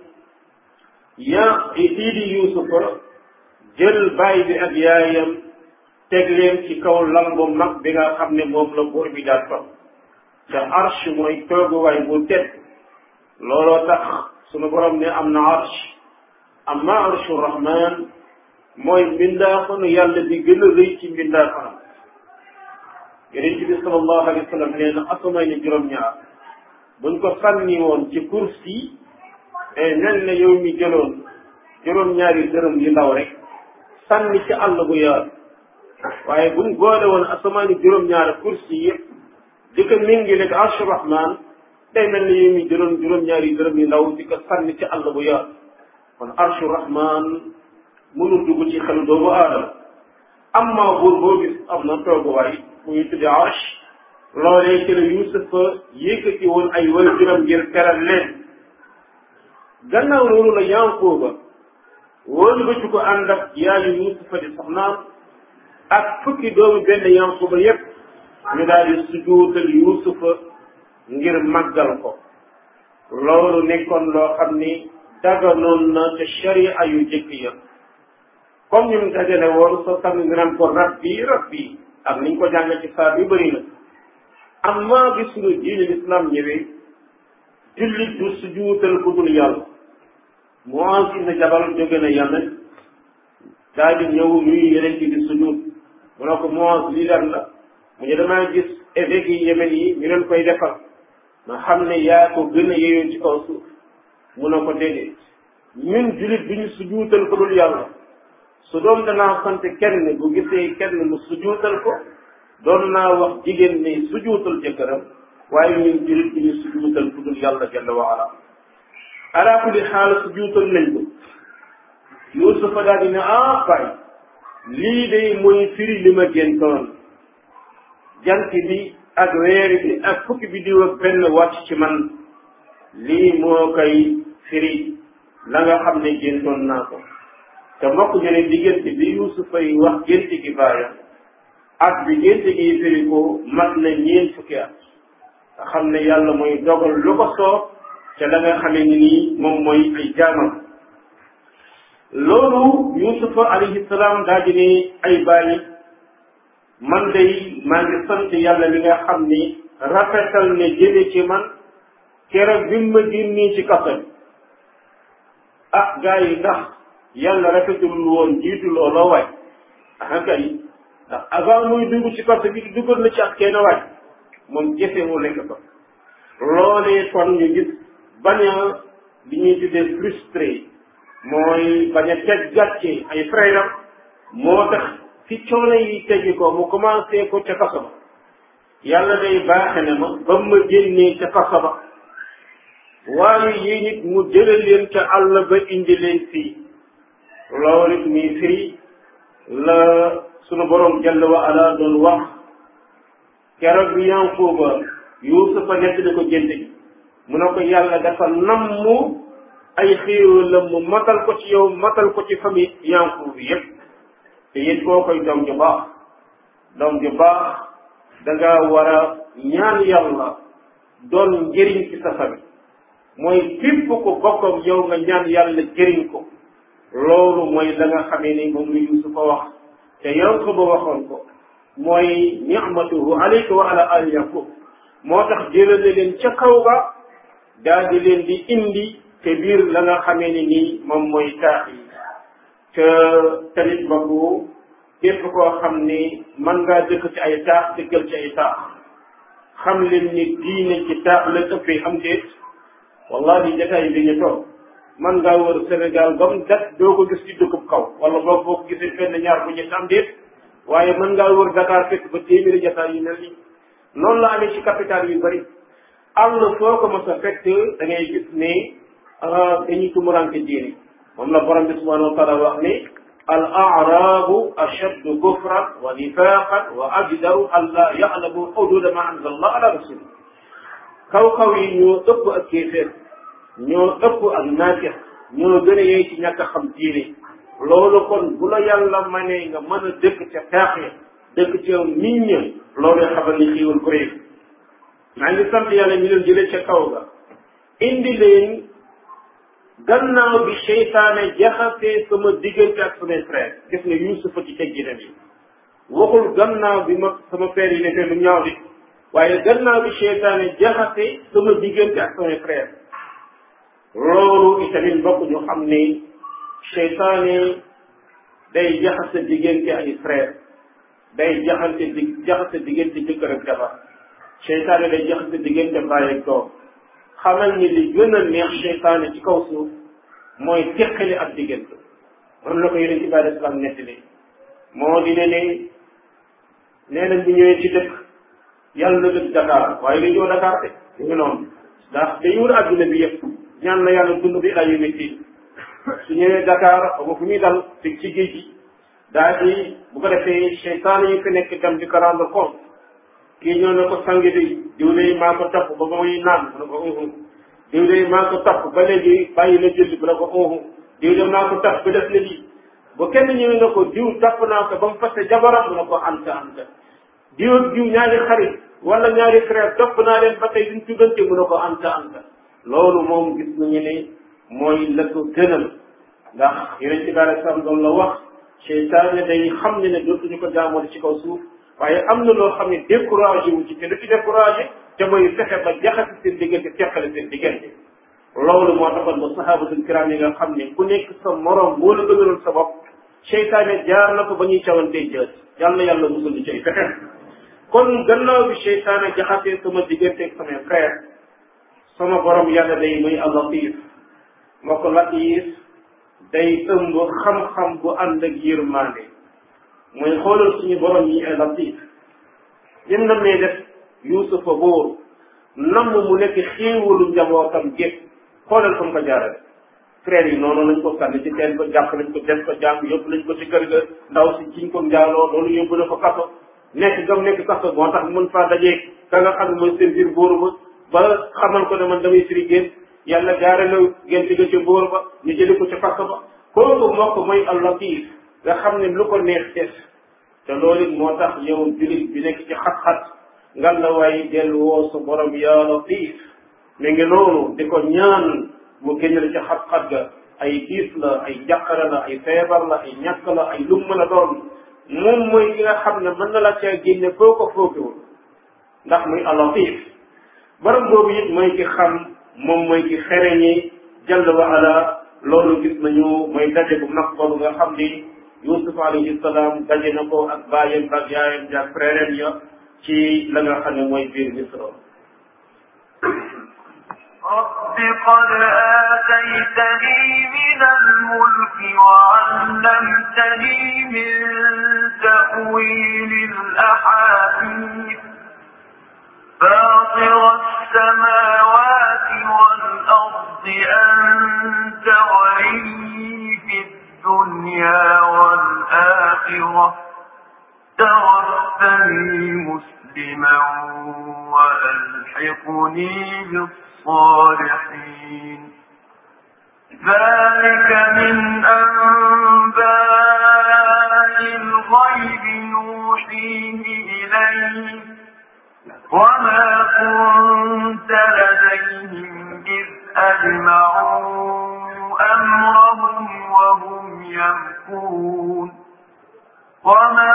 ya kii di Yuusufa jël baay bi ak yaayam teg leen ci kaw lal bu mag bi nga xam ne moom la buur bi daal toog te arsh mooy tooguwaay bu tedd looloo tax sunu borom ne am na arsh amma arshu rahman mooy mbindaafanu yàlla bi gën a rëy ci mbindaafanam yonent bi sallallahu alayhi wa sallam nee na asamaan ni juróom-ñaar buñ ko sànni woon ci kursi day mel ne yow mi jëloon juróom-ñaari dërëm yu ndaw rek sànni ci àll bu yaatu waaye buñ boole woon asamaan ni juróom-ñaari kursi yëpp di ko méngale ak arshu rahman day mel ne yow mi jëloon juróom-ñaari dërëm yu ndaw di ko sànni ci àll bu yaatu kon arshu rahman mënul dugg ci xelu doomu aadama amma buur boo gis am na tooguwaay bu ñu tuddee arsh loolee ci la Yuusufa yëkkati woon ay waajuram ngir teral leen gannaaw loolu la Yanqooba wóolu ba ci ko ànd ak yaayu Yuusufa di soxnaam ak fukki doomu benn Yanqooba yépp ñu daal di sujuutal Yuusufa ngir màggal ko loolu nekkoon loo xam ni daganoon na te sharia yu jëkk ya comme ñu dajale woon soo xam ne nga naan ko rabbi rabbi ak niñ ko jàng ci saa bi bëri na amma bi suñu diine l'islam ñëwee jullit du sujuutal ku dul yàlla Muaz ibn Jabal jóge na Yaman daal di ñëw nuyu yeneen ci di sujuut mu ne ko Muaz lii lan la mu ne damaa gis évêques yi Yemen yi ñu leen koy defal ma xam ne yaa ko gën a yeyoo ci kaw suuf mu ne ko déedéet ñun jullit duñu sujuutal ku dul yàlla su doon danaa sant kenn bu gisee kenn mu sujuutal ko doon naa wax jigéen ne sujuutal jëkkëram waaye ñun jullit duñu sujuutal ku dul yàlla jalla wa ala ala kulli xaal sujuutal nañ ko Yuusufa daal di ne ah baay lii de mooy firi li ma géntoon jant bi ak weer bi ak fukki bi diw ak benn wàcc ci man lii moo koy firi la nga xam ne géntoon naa ko te mbokk ñu ne diggante bi Yuusufa yi wax gént gi baayam ak bi gént gi firi ko mat na ñeent fukki at nga xam ne yàlla mooy dogal lu ko soob te la nga xamee ni nii moom mooy ay jaamam loolu Yuusufa alayhi salaam daa di ne ay bàyyi man day maa ngi sant yàlla mi nga xam ni rafetal ne jële ci man keroog bi ma génnee ci kaso bi ah gars yi ndax yàlla rafetul woon jiitu looloo waay ah kay ndax avant muy dugg ci kaso bi duggoon na ci ak kenn waay moom jëfe moo nekk ko loolee kon ñu gis bañ a li ñuy tuddee frustré mooy bañ a teg gàcce ay frère moo tax ci coono yi tegi ko mu commencé ko ca kaso ba yàlla day baaxe ne ma ba ma génnee ca kaso ba waaye yi nit mu jële leen ca àll ba indi leen fii loolu it muy firi la sunu borom jalla wa ala doon wax keroog bi Yankuba Yuusufa nekk di ko gént gi mu ne ko yàlla dafa namm ay xéewalam mu matal ko ci yow matal ko ci famille Yankuba bi yépp te it koo koy doom ju baax doom ju baax da nga war a ñaan yàlla doon njëriñ ci sa famille mooy képp ko bokkam yow nga ñaan yàlla jëriñ ko loolu mooy la nga xamee ni moom lu Yuusufa wax te Yankuba waxoon ko mooy ni'matuhu alayka wa ala ali Yaqub moo tax jëlale leen ca kaw ga daal di leen di indi te biir la nga xamee ni nii moom mooy taax yi te tamit boobu képp koo xam ni mën ngaa dëkk ci ay taax dëkkal ci ay taax xam leen ni diine ci taax la ëppee am déet wallahi jataay bi ñu toog mën ngaa wër Sénégal ba mu dat doo ko gis ci dëkkub kaw wala boo boo ko gisee benn ñaar bu ñett am déet waaye mën ngaa wër Dakar fekk ba téeméeri jataay yu mel nii noonu la amee ci capital yu bëri àll foo ko mos a fekk da ngay gis ne dañuy tumuranke diine moom la borom bi subhanahu wa taala wax ne al a'rabu ashaddu kufran wa nifaqan wa ajdaru an la ya'lamu hududa ma anzala Allah ala rasul kaw kaw yi ñoo ëpp ak kéeféer ñoo ëpp ak naafeq ñoo gën a yey ci ñàkk a xam diine loolu kon bu la yàlla manee nga mën a dëkk ca taax ya dëkk ca nit ña loolu xamal ni xiiwal ko réew maa ngi sant yàlla ñu leen jëlee ca kaw ga indi leen gannaaw bi seytaane jaxasee sama diggante ak samay frère gis nga Yuusufa ci teg ginam yi waxul gannaaw bi ma sama frère yi nekkee lu ñaaw di waaye gannaaw bi seytaane jaxasee sama diggante ak samay frère loolu itamit mbokk ñu xam ne seytaane day jaxase diggante ay frère day jaxante di jaxase diggante jëkkër ak jabar seytaane day jaxase diggante baay ak doom xamal ni li gën a neex seytaane ci kaw suuf mooy teqali ak diggante man la ko yeneen ci bàyyi islam nettali moo di ne ne nee nañ bu ñëwee ci dëkk yàlla na dëkk Dakar waaye li ñëw Dakar de ñu ngi noonu ndax day wër adduna bi yëpp ñaan na yàlla dund bi ay métti su ñëwee Dakar ba fu ñuy dal ci ci géej gi daal di bu ko defee seytaane yi fi nekk dem di ko rendre compte kii ñëw na ko sangi di diw de maa ko topp ba muy naan mu ne ko uhu diw de maa ko topp ba léegi bàyyi la julli bu ne ko uhu diw de maa ko topp ba def na lii bu kenn ñëwee na ko diw topp naa ko ba mu fase jabaram mu ne ko anta anta diw ak diw ñaari xarit wala ñaari frère topp naa leen ba tey duñ tuddante mu ne ko anta anta loolu moom gis nañu ne mooy la ko gënal ndax yeneen ci daal sam doon la wax seytaane day xam ne ne dootuñu ko jaamoo ci kaw suuf waaye am na loo xam ne découragé wu ci te du ci découragé te mooy fexe ba jaxasi seen diggante teqale seen diggante loolu moo taxoon ba sahabatul kiram yi nga xam ne ku nekk sa morom moo la gënaloon sa bopp seytaane jaar na ko ba ñuy cawantee jël yàlla na yàlla musul di ci ay fexe kon gannaaw bi seytaane jaxasee sama diggante ak samay frère sama borom yàlla day muy al-Latif moo ko Latif day ëmb xam-xam bu ànd ak yërmande mooy xoolal suñu borom yi ay Latif yëm na mee def Yuusufa bóor namm mu nekk xéewalu njabootam gépp xoolal fa mu ko jaarale frère yi noonu lañ ko sànni ci teen ba jàpp nañ ko def ko jàng yóbbu nañ ko ci kër ga ndaw si jiñ ko njaaloo loolu yóbbu na ko kaso nekk gam nekk kaso moo tax mën faa dajee ka nga xam ne mooy servir bóoru ba ba xamal ko ne man damay firi génn yàlla jaarale génn digga ca bóor ba ñu jëli ko ca kaso ba kooku moo ko mooy al-Latif nga xam ne lu ko neex def te loolu it moo tax yow julit bi nekk ci xat-xat ngan la waaye dellu woo sa borom yaa Latif mi ngi noonu di ko ñaan mu génnal ci xat-xat ga ay diis la ay jàqara la ay feebar la ay ñàkk la ay lum mën a doon moom mooy ki nga xam ne mën na la caa génne foo ko foogewul ndax muy al-Latif borom boobu it mooy ki xam moom mooy ki xereñi jalla wa ala loolu gis nañu mooy daje bu mag boobu nga xam ni Yusuf alayhi salaam daje na ko ak baayam ak yaayam ak frère ya ci la nga xam ne mooy biir Misra. رب قد آتيتني من الملك وعلمتني من تأويل الأحاديث فاطر السماوات والأرض أنت ولي في الدنيا والآخرة توفني مسلما وألحقني بالصالحين ذلك من أنباء الغيب نوحيه إليك وما كنت لديهم إذ أجمعوا أمرهم وهم يمكرون وما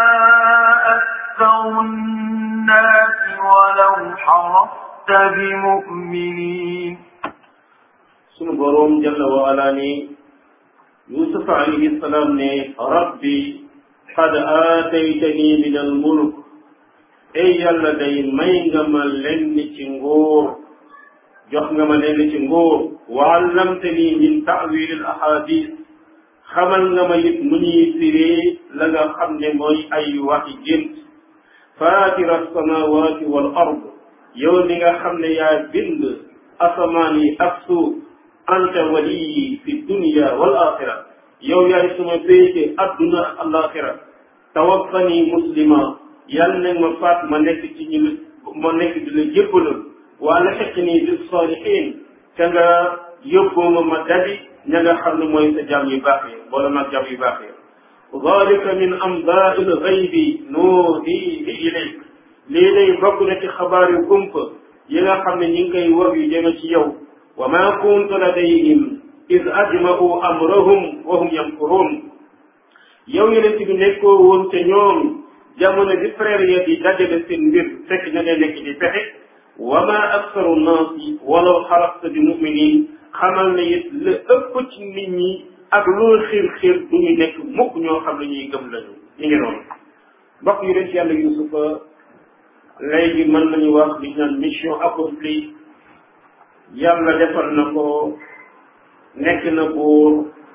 أكثر الناس ولو حرصت بمؤمنين sunu boroom jalla wa ala ni Yusuf alayhi salaam ne rabbi qad aataytani min al mulk ey yàlla day may nga ma lenn ci nguur jox nga ma lenn ci nguur wa allamtani min ta'wil al ahadith xamal nga ma it nu ñuy firee la nga xam ne mooy ay waxi gént faatira as-samawati wal ard yow li nga xam ne yaa bind asamaan yi ak suuf anta waliyi fi dunya wal axira yow yaay suma féete adduna ak alaxira tawaffani muslima yàlla na ma faat ma nekk ci ñu ma nekk di la jébbalal wa alhiqni bis salihin te nga yóbboo ma ma dabi ña nga xam ne mooy sa jàmm yu baax yi wala mag jàmm yu baax yi dalika min anbaai l gaybi nuuhihi ilayk lii lay bokk na ci xabaar yu kumpa yi nga xam ne ñi ngi koy wax yu jëme ci yow wa ma kunta ladayhim id ajma'u amrahum wa hum yamkurun yow yeneen bi nekkoo woon te ñoom jamono bi frère ya di dajale seen mbir fekk na ne nekk di pexe wa ma aksaru naasi walaw xarasta bi muminin xamal ne it la ëpp ci nit ñi ak loolu xiir xiir du ñu nekk mukk ñoo xam ne ñuy gëm lañu ñu ngi noonu mbokk yu des yàlla Yusufa léegi mën nañu wax li ñu naan mission accomplie yàlla defal na ko nekk na buur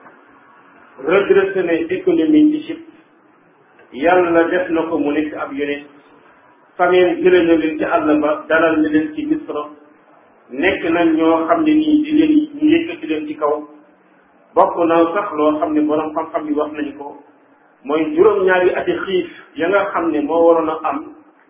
redressé na économie Égypte yàlla def na ko mu nekk ab yonent famille jële na leen ci àll ba dalal na leen ci Misra nekk nañ ñoo xam ne nii di leen ñu yëkkati leen ci kaw bokk na sax loo xam ne borom xam-xam yi wax nañu ko mooy juróom-ñaari ati xiif ya nga xam ne moo waroon a am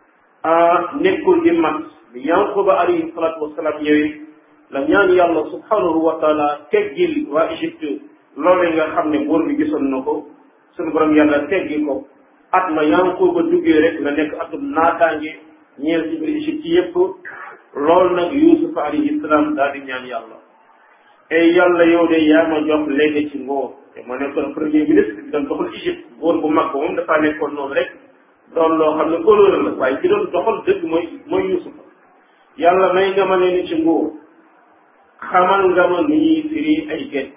nekkul di mat bi Yanquba alayhi salaatu wasalaam ñëwee la ñaan yàlla subhanahu wa taala teggil waa Égypte loolu nga xam ne buur bi gisoon na ko suñu borom yàlla teggi ko at ma Yanquba duggee rek la nekk atum naataange ñeel ci biir Égypte yëpp loolu nag Yuusuf alayhi salaam daal di ñaan yàlla ey yàlla yow de yaa ma jox léegi ci nguur te ma nekkoon premier ministre bi doon doxal Égypte góor bu mag ba moom dafaa nekkoon noonu rek doon loo xam ne honneur la waaye ki doon doxal dëgg mooy mooy Yuusuf yàlla may nga ma leen ci nguur xamal nga ma ni ñuy firi ay gént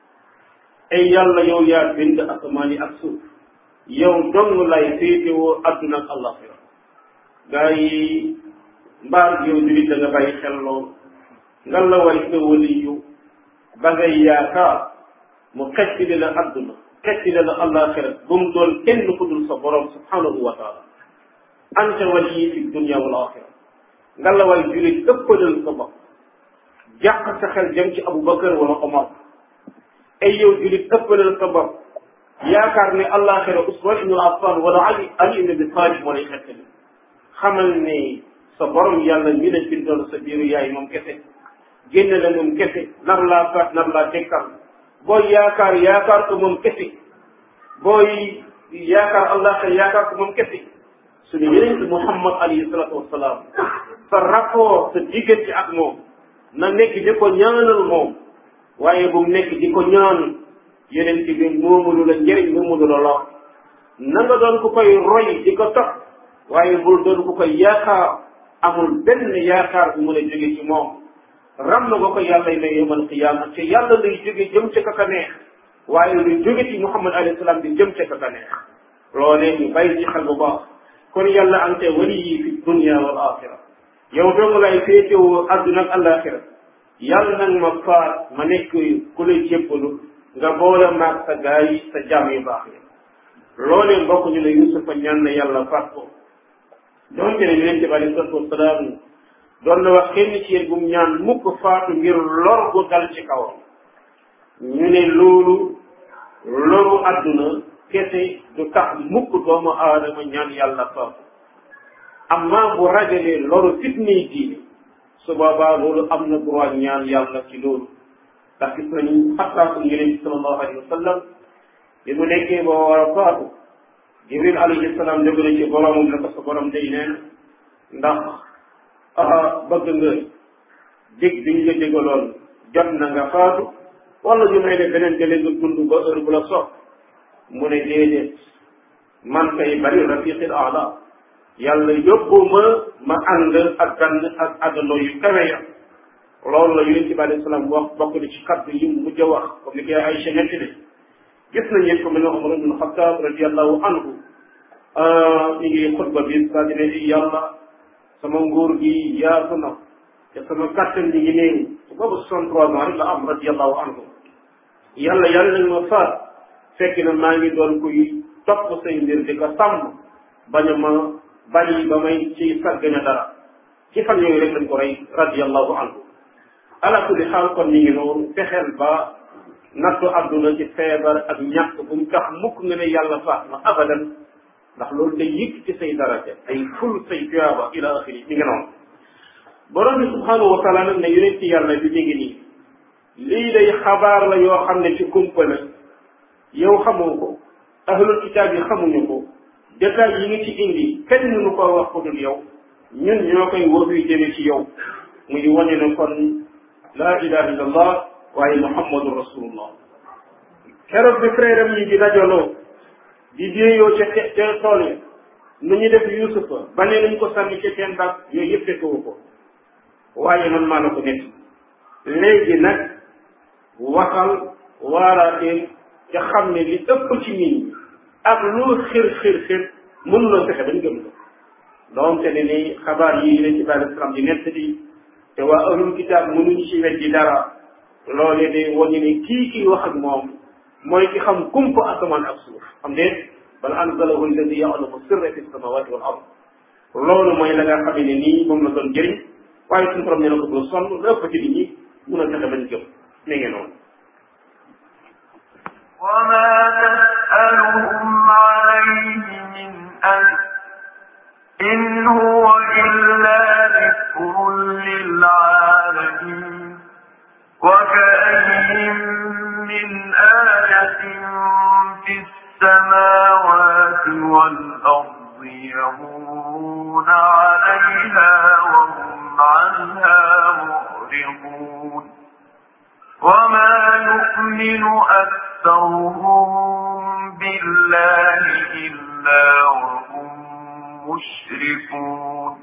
ay yàlla yow yaa bind asamaan yi ak suuf yow dong lay féetewoo adduna ak àllaxira gaa yi mbaar yow julit da nga bàyyi xel loolu nga la way sa waliyu ba ngay yaakaar mu xettile la adduna xettile la àllaxira bu mu doon kenn ku dul sa borom subhanahu wa taala anta waliyi fi dunia wal axira nga la way julit ëppalal sa bopp jàq sa xel jëm ci Aboubacar wala Omar ay yow julit ëppalal sa bopp yaakaar ne àllaxira Usman ibn Affan wala Ali Ali ibn Abi Talib moo lay xettali xamal ne sa borom yàlla mi la bindoon sa biiru yaay moom kese génne la moom kese nar laa faat nar laa tekkal booy yaakaar yaakaar ko moom kese booy yaakaar àllaxira yaakaar ko moom kese suñu yeneen Muhammad alayhi salatu wasalaam sa rapport sa diggante ak moom na nekk di ko ñaanal moom waaye bu mu nekk di ko ñaan yeneen ci bi moomulu la njëriñ moomulu la lor na nga doon ku koy roy di ko topp waaye bul doon ku koy yaakaar amul benn yaakaar bu mën a jóge ci moom ram na ba ko yàlla may yawmal qiyaama te yàlla lay jóge jëm ca kaka neex waaye luy jóge ci Muhammad alayhi salaam di jëm ca kaka neex loolee ñu bàyyi ci xel bu baax kon yàlla ante wali yi fi dunia wal axira yow dong lay féetewoo adduna ak alaxira yàlla nag ma faat ma nekk ku lay jéppalu nga boole maag sa gaa yi sa jaam yu baax yi loolee mbokk ñu ne Yuusufa ñaan na yàlla faat ko donte ne yonent bi alayhi salaatu wasalaam doon na wax kenn ci yéen bu mu ñaan mukk faatu ngir lor gu dal ci kawam ñu ne loolu loru adduna kese du tax mukk doomu aadama ñaan yàlla faatu amma bu ragalee loru fitni diine su boobaa loolu am na droit ñaan yàlla ci loolu ndax gis nañu xattaa suñu yonent bi sallallahu alayhi wa sallam bi mu nekkee ba war a faatu Jibril alayhi salaam jóge na ci boromam ne ko sa borom day neen ndax bëgg nga dig bi ñu la dégaloon jot na nga faatu wala ñu may ne beneen délai nga dund ba heure bu la soog mu ne déedéet man kay bari rafiqil aala yàlla yóbbu ma ma ànd ak gan ak àndandoo yu kawe ya loolu la yonent bi alayhi salaam wax bokk na ci kaddu yi mu mujj a wax comme ni koy Aïcha netti de gis nañ yëpp comme ni Umar ibn Xattaab radiyallahu anhu ñu ngi xutba bi saa di ne yàlla sama nguur gi yaatu na te sama kàttan ñi ngi néew su boobu soixante-trois ans rek la am radiyallahu anhu yàlla yàlla nañ ma faat fekk na maa ngi doon kuy topp say mbir di ko sàmm bañ a ma bàyyi ba may ci sàggane dara ci fan yooyu rek lañ ko rey radiyallahu anhu ala kulli xaal kon ñu ngi noonu fexeel ba nattu adduna ci feebar ak ñàkk bu mu tax mukk nga ne yàlla faat ma abadan ndax loolu day yëkk ci say daraja day ful say tuyaaba ila axiri mi ngi noonu borom bi subhanahu wa taala nag ne yonent ci yàlla bi mi ngi nii lii day xabaar la yoo xam ne ci kumpa la yow xamoo ko ahlul kitaab yi xamuñu ko détails yi nga ci indi kenn mënu ko wax ko dul yow ñun ñoo koy wóobi jëme ci yow muy wane ne kon laa ilaha illa allah waaye muhammadu rasulullah keroog bi frère am yi di dajaloo di déeyoo ca ca tool yi nu ñu def Yuusufa ba ne nañ ko sànni ca seen bàq yooyu yëpp fekkewu ko waaye man maa la ko nekk léegi nag waxal waaraatee te xam ne li ëpp ci nit ñi ak lu xir xir xir mënuloo fexe bañ gëm ko doonte ne ni xabaar yi yonent bi alayhi salaam di nett di te waa ahlul kitaab mënuñu ci weddi dara loolee de wañu ne kii kii wax ak moom mooy ki xam kumpa asamaan ak suuf xam de bal anzalahu alladi ya'lamu sirra fi samawati wal ard loolu mooy la nga xam ne nii moom la doon jëriñ waaye suñu borom nee na ko doo sonn lu ëpp ci nit ñi mun a fexe bañ gëm mi ngi noonu وما تسألهم عليه من أجر إن هو إلا ذكر للعالمين وكأين من آية في السماوات والأرض يمرون عليها وهم عنها يؤمن أكثرهم بالله إلا وهم مشركون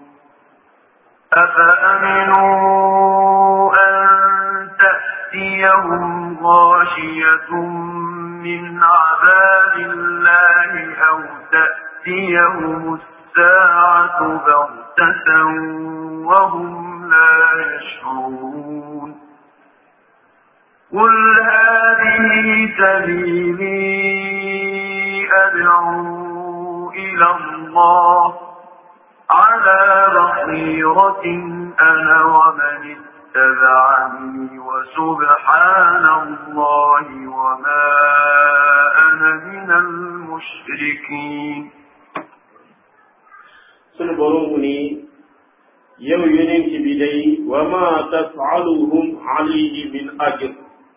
أفأمنوا أن تأتيهم غاشية من عذاب الله أو تأتيهم الساعة بغتة وهم لا يشعرون قل هذه سبيلي أدعو إلى الله على بصيرة أنا ومن اتبعني وسبحان الله وما أنا من المشركين sunu borom ni yow yonent bi day wa ma taf'aluhum alayhi min ajr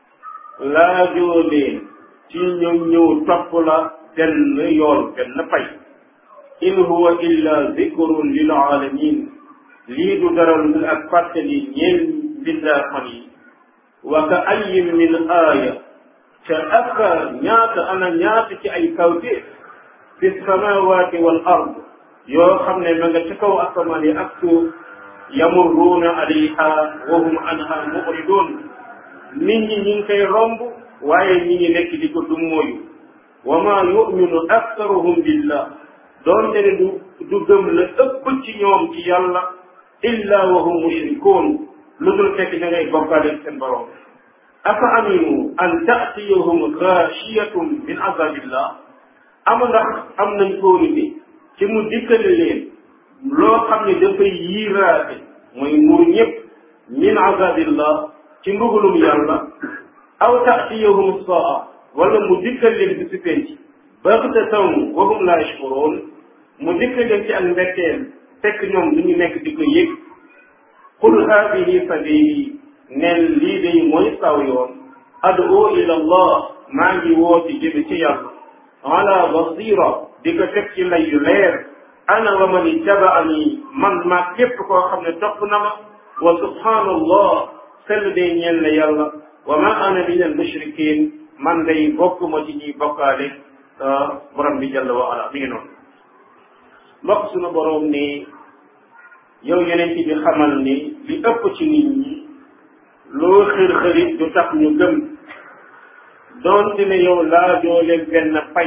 laajoo leen ci ñoom ñëw topp la benn yool benn pay in huwa illa zikrun lil alamin lii du dara lu ak fàttali ñeel bindaaxan yi wa ka ayyin min aaya ca aka ñaata ana ñaata ci ay kawteef fi samawati wal ard yoo xam ne ma nga ca kaw asamaan yi ak suuf yamurruuna alayha wa hum anha mu'ridun nit ñi ñi ngi koy romb waaye ñi ngi nekk di ko dummóoyu wa ma yu'minu aktharuhum billah doonte ne du du gëm la ëpp ci ñoom ci yàlla illa wa hum mushrikuun lu dul fekk ña ngay bokkaale seen borom afa aminu an ta'tiyahum ghashiyatun min azabillah ama ndax am nañ kóolute ci mu dikkale leen loo xam ne dafay yiiraate mooy muur ñëpp min azabillah ci mbugalum yàlla aw ta'tiyahum saa wala mu dikkal leen bi si penc baghtatan wa hum la yashkurun mu dikkal leen ci ak mbetteel fekk ñoom du ñu nekk di ko yëg qul haadihi sabili neen lii day mooy saw yoon ad'u ila allah maa ngi woote jëme ci yàlla ala basira di ko teg ci lay yu leer ana wa man ittaba'ani man maa képp koo xam ne topp na ma wa subhanallah sell day ñeel na yàlla wa ma ana min al mushrikin man day bokk ma ci ñuy bokkaale borom bi jalla wa ala mi ngi noonu mbokk sunu borom ni yow yeneen ci bi xamal ni li ëpp ci nit ñi loo xër-xërit du tax ñu gëm doonte ne yow laajoo leen benn pay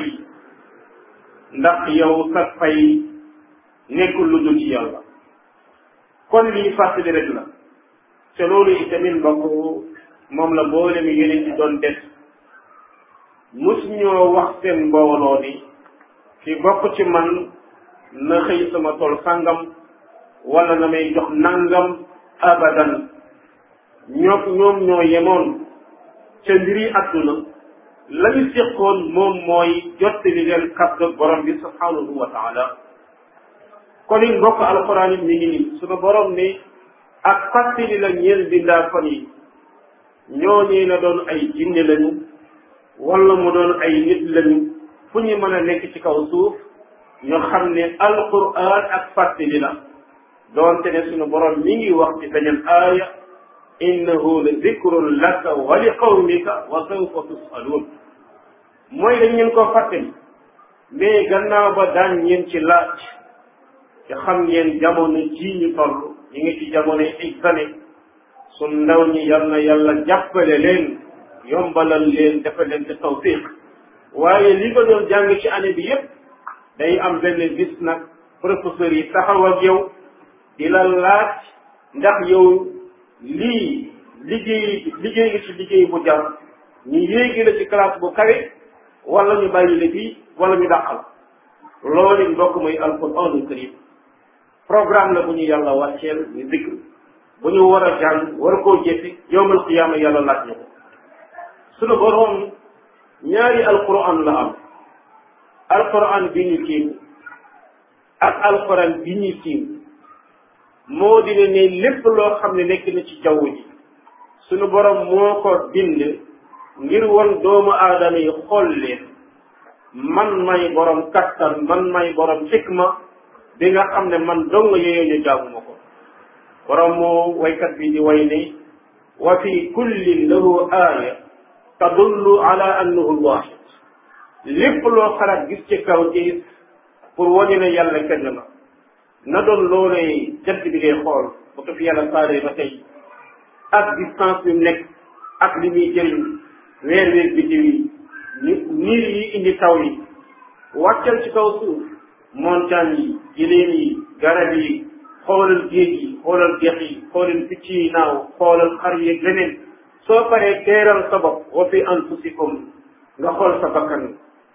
ndax yow sa pay nekkul lu dul ci yàlla kon lii fàttali rek la te loolu itamit mbokk moom la boole mi yeneen ci doon des mus ñoo wax seen mbooloo ni ki bokk ci man na xëy sama tool sàngam wala na may jox nangam abadan ñoo ñoom ñoo yemoon ca mbiri àdduna la ñu séqoon moom mooy jottali leen kàddu borom bi subhanahu wa taala kon it mbokk alquran it mi ngi nii sunu borom ni ak fàttali la ñeel bindaa fan yi ñooñee na doon ay jinne lañu wala mu doon ay nit lañu fu ñu mën a nekk ci kaw suuf ñu xam ne alquran ak fàttali la doonte ne sunu borom mi ngi wax ci beneen aaya innahu la zikrun laka wa li qawmika wa sawfa tusaluun mooy dañ ngeen ko fàttali mais gannaaw ba daan ngeen ci laaj te xam ngeen jamono ji ñu toll ñu ngi ci jamono examen su ndaw ñi yal na yàlla jàppale leen yombalal leen defal leen te tawfiq waaye li nga doon jàng ci année bi yépp day am benn bis nag professeur yi taxaw ak yow di la laaj ndax yow lii liggéey liggéey nga ci liggéey bu jar ñu yéegi la ci classe bu kawe wala ñu bàyyi la fii wala ñu dàqal loolu mbokk mooy alquranul karim programme la bu ñu yàlla wàcceel ñu dikk bu ñu war a jàng war koo jëfe yowmal qiyaama yàlla laaj ñu ko sunu boroom ñaari alquran la am alquran bi ñu tiim ak alquran bi ñu tiim moo dina ne lépp loo xam ne nekk na ci jaww ji sunu borom moo ko bind ngir won doomu aadama yi xool leen man may borom kattan man may borom xikma bi nga xam ne man dong yooyu ñu jaamuma ko borom moo waykat bi di way ne wa fi kullin lahu aaya tadullu ala annahu alwahid lépp loo xalaat gis ci kaw ci pour wane ne yàlla kenn la na doon loolee jant bi ngay xool ba ko fi yàlla saaree ba tey ak distance bi mu nekk ak li muy jëriñ weer weer biddiw yi niir yi indi taw yi wàccal ci kaw suuf montagne yi jëleen yi garab yi xoolal géej yi xoolal dex yi xoolal picc yi naaw xoolal xar yeeg leneen soo paree teeral sa bopp wa fi anfusikum nga xool sa bakkan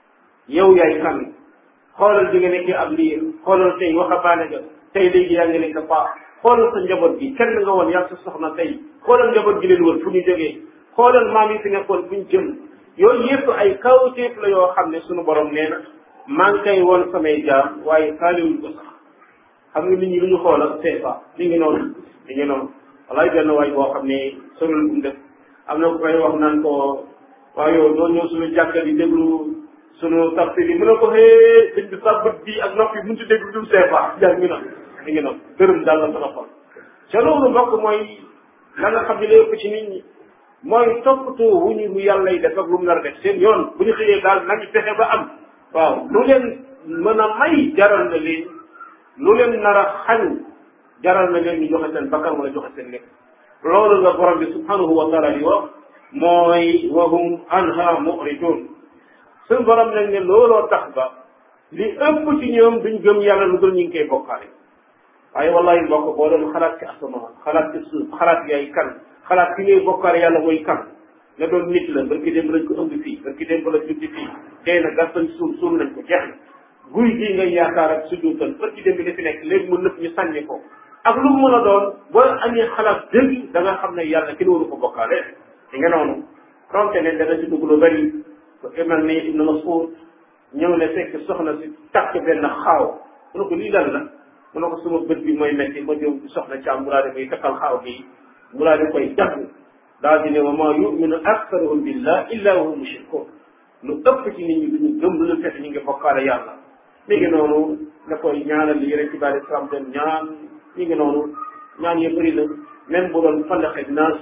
yow yaay kan xoolal bi nga nekkee ab liir xoolal tey waxambaane nga tey léegi yaa ngi nekk paa xoolal sa njaboot gi kenn nga woon yaa sa soxna tey xoolal njaboot gi leen wër fu ñu jógee xoolal maam yi fi nekkoon fu ñu jëm yooyu yëpp ay kawteef la yoo xam ne sunu borom nee na maa ngi koy woon samay jaam waaye kaalewuñ ko sax xam nga nit ñi lu ñu xoolal c'est ça li ngi noonu li ngi noonu walaay benn waay boo xam ne sonal bu mu def am na ku koy wax naan ko waaye yow doo ñëw suñu jàkka di déglu sunu tafsir yi mën na ko xee sëñ bi sa bët bi ak nopp yi mënut a déglu du c'est ça yaa ngi noonu li ngi noonu gërëm daal la sama xol te loolu mbokk mooy la nga xam ne lay ëpp ci nit ñi mooy toppatoo wuñu lu yàlla yi def ak lu mu nar a def seen yoon bu ñu xëyee daal nañu fexe ba am waaw lu leen mën a may jaral na leen lu leen nar a xañ jaral na leen ñu joxe seen bakkan wala joxe seen lekk loolu la borom bi subhanahu wa taala di wax mooy wa hum anha mu'ridun suñu borom nag ne looloo tax ba li ëpp ci ñoom duñ gëm yàlla lu dul ñu ngi koy bokkaale waaye wallahi mbokk boo doon xalaat ci asamaan xalaat ci suuf xalaat yaay kan xalaat ki ngay bokkaale yàlla mooy kan nga doon nit la barki démb lañ ko ëmb fii barki démb la juddi fii dee na gas nañ suul suul nañ ko jeex na guy gii ngay yaakaar ak sujjuutal barki démb li fi nekk léegi mu nëpp ñu sànni ko ak lu mu mën a doon boo amee xalaat dëgg da nga xam ne yàlla kenn waru ko bokkaale di nga noonu ronte ne dana ci dugg lu bari ko mel ni Ibn Mas'ud ñëw ne fekk soxna si takk benn xaaw mu ne ko lii lan la mu ne ko suma bët bi mooy metti ma ñëw soxna caam mu laa di koy takkal xaaw bi mu laa di koy dagg daal di ne wa maa yuminu aktaruhum billah illa wa hum mushrikun lu ëpp ci nit ñi duñu gëm lu fekk ñu ngi bokkaale yàlla mi ngi noonu la koy ñaanal li yonent bi alei salaam doon ñaan mi ngi noonu ñaan ya bëri na même bu doon fallaxeg naas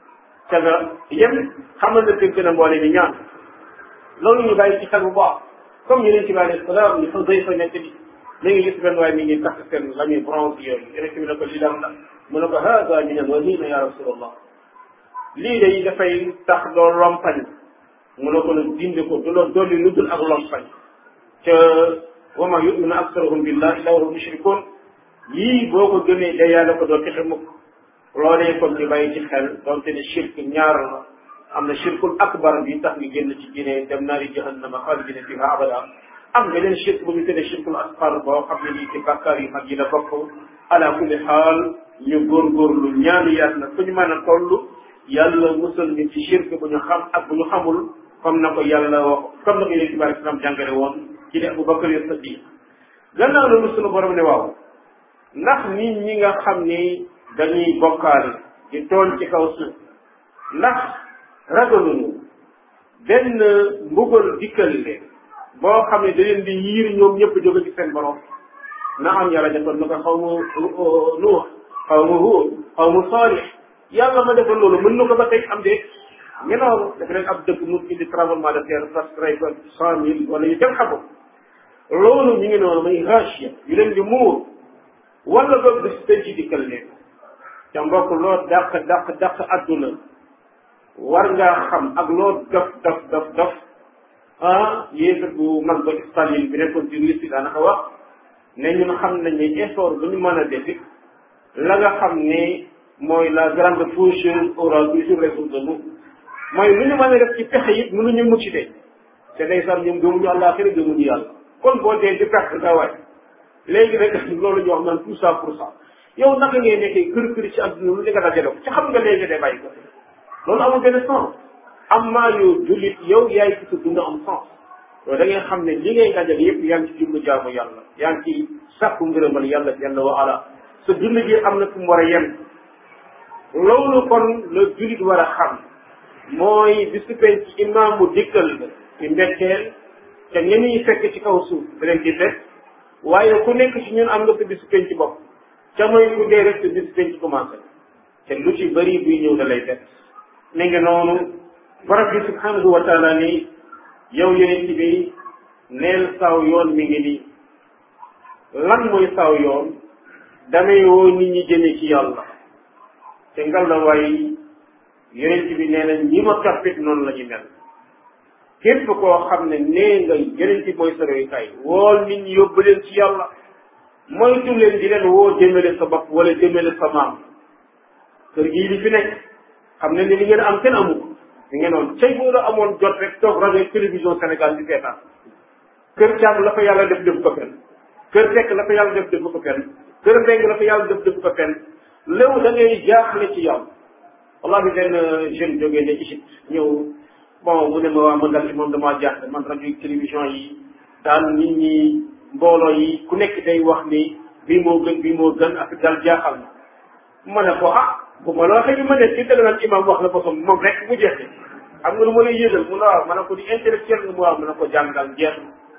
ca nga yem xamal na tënk na mboole mi ñaan loolu ñu bàyyi ci xel bu baax comme yonent bi alei salaam ni Xudayfa nekk bi mi ngi gis benn waaye mi ngi takk seen la ñuy bronze yooyu yonent bi ne ko lii lan la mu ne ko hada min alwahina ya rasulallah lii day dafay tax doo lompañ mu ne ko nag dindi ko du la dolli lu dul ak lompañ ca wa ma yuminu aktaruhum billah illa wa hum mushrikun yii boo ko gënee day yàlla ko doo texe mukk loolee kon ñu bàyyi ci xel donte ne shirk ñaar la am na shirkul akbar bi tax nga génn ci diine dem naari jahannama xaalidina fiha abada am beneen shirk bu ñu tuddee shirkul asqar boo xam ne nii ci bàkkaar yi mag yi la bokk ala kulli xaal ñu góorgóorlu ñaanu yàlla fu ñu mën a toll yàlla musal ñu ci shirk bu ñu xam ak bu ñu xamul comme na ko yàlla wax comme na ko yonent bi alayhi salaam jàngale woon ci ne Abu Bakar as-Siddiq gannaaw loolu sunu borom ne waaw ndax nit ñi nga xam ni dañuy bokkaale di tooñ ci kaw suuf ndax ragaluñu benn mbugal dikkal leen boo xam ne da leen di yiir ñoom ñëpp jóge ci seen borom na am yàlla defoon na ko xaw ma Nuux xaw ma Huud xaw ma Saalix yàlla ma defoon loolu mën na ko ba tey am de ngenoonu daf leen ab dëkk mu indi tremblement de terre parce que rey ko cent mille wala yu dem xamul loolu ñu ngi noonu muy rachia yu leen di muur wala boog bis tëj ci dikkal leen te mbokk loo dàq dàq dàq adduna war ngaa xam ak loo dof dof dof dof ah yéefar bu mag ba Staline bi nekkoon ci Russie daanaka wax ne ñun xam nañ ne effort bu ñu mën a defi la nga xam ne mooy la grande faucheuse aura toujours raison de nous mooy lu ñu mën a def ci pexe it mënuñu mucc de te ndeysaan ñoom gëmuñu àllaaxira gëmuñu yàlla kon boo dee di perte nga waay léegi nag loolu ñu wax naan tout ça pour ça yow naka ngay nekkee kër kër ci àdduna lu ne nga dajale ko ci xam nga léegi day bàyyi ko loolu amul benn sens am maa yow jullit yow yaay ci sa dund am sens yow da ngay xam ne li ngay dajale yëpp yaa ngi ci jublu jaamu yàlla yaa ngi ci sàkku ngërëmal yàlla jalla wa ala sa dund gi am na fu mu war a yem loolu kon la jullit war a xam mooy bisu penc ci imaam mu dikkal la ci mbetteel te ñenn ñi fekk ci kaw suuf da leen di fekk waaye ku nekk ci ñun am nga sa bisu penc bopp ca mooy ku dee rek sa bisu penc commencé te lu ci bëri buy ñëw da lay fekk mi ngi noonu borom bi subhanahu wa taala ni yow yonent bi neel saw yoon mi ngi nii lan mooy saw yoon damay woo nit ñi jëme ci yàlla te ngal la waay yonent bi nee na ñi ma toppit noonu la ñu mel képp koo xam ne nee nga yonent bi mooy sa royukaay wool nit ñi yóbbu leen ci yàlla moytu leen di leen woo jëmale sa bopp wala jëmale sa maam kër gii li fi nekk xam ne ni li ngeen am kenn amu ko li ngeen noonu cay boo la amoon jot rek toog rajo télévision Sénégal di seetaan kër Thiam la fa yàlla def def ko fenn kër Seck la fa yàlla def def ko fenn kër Mbeng la fa yàlla def def ko fenn léew da ngay jaaxle ci yàlla wallahi benn jeune jógee ne Égypte ñëw bon mu ne ma waa man daal moom damaa jaaxle man rajo télévision yi daan nit ñi mbooloo yi ku nekk day wax ni bii moo gën bii moo gën ak daal jaaxal na ma ne ko ah bu ma la waxee bi ma ne ci dëgg naan imam wax na bosom moom rek mu jeex xam nga lu ma lay yëgal mu ne waaw ma ne ko di intellectuel nga mu waaw ma ne ko jàngal jeex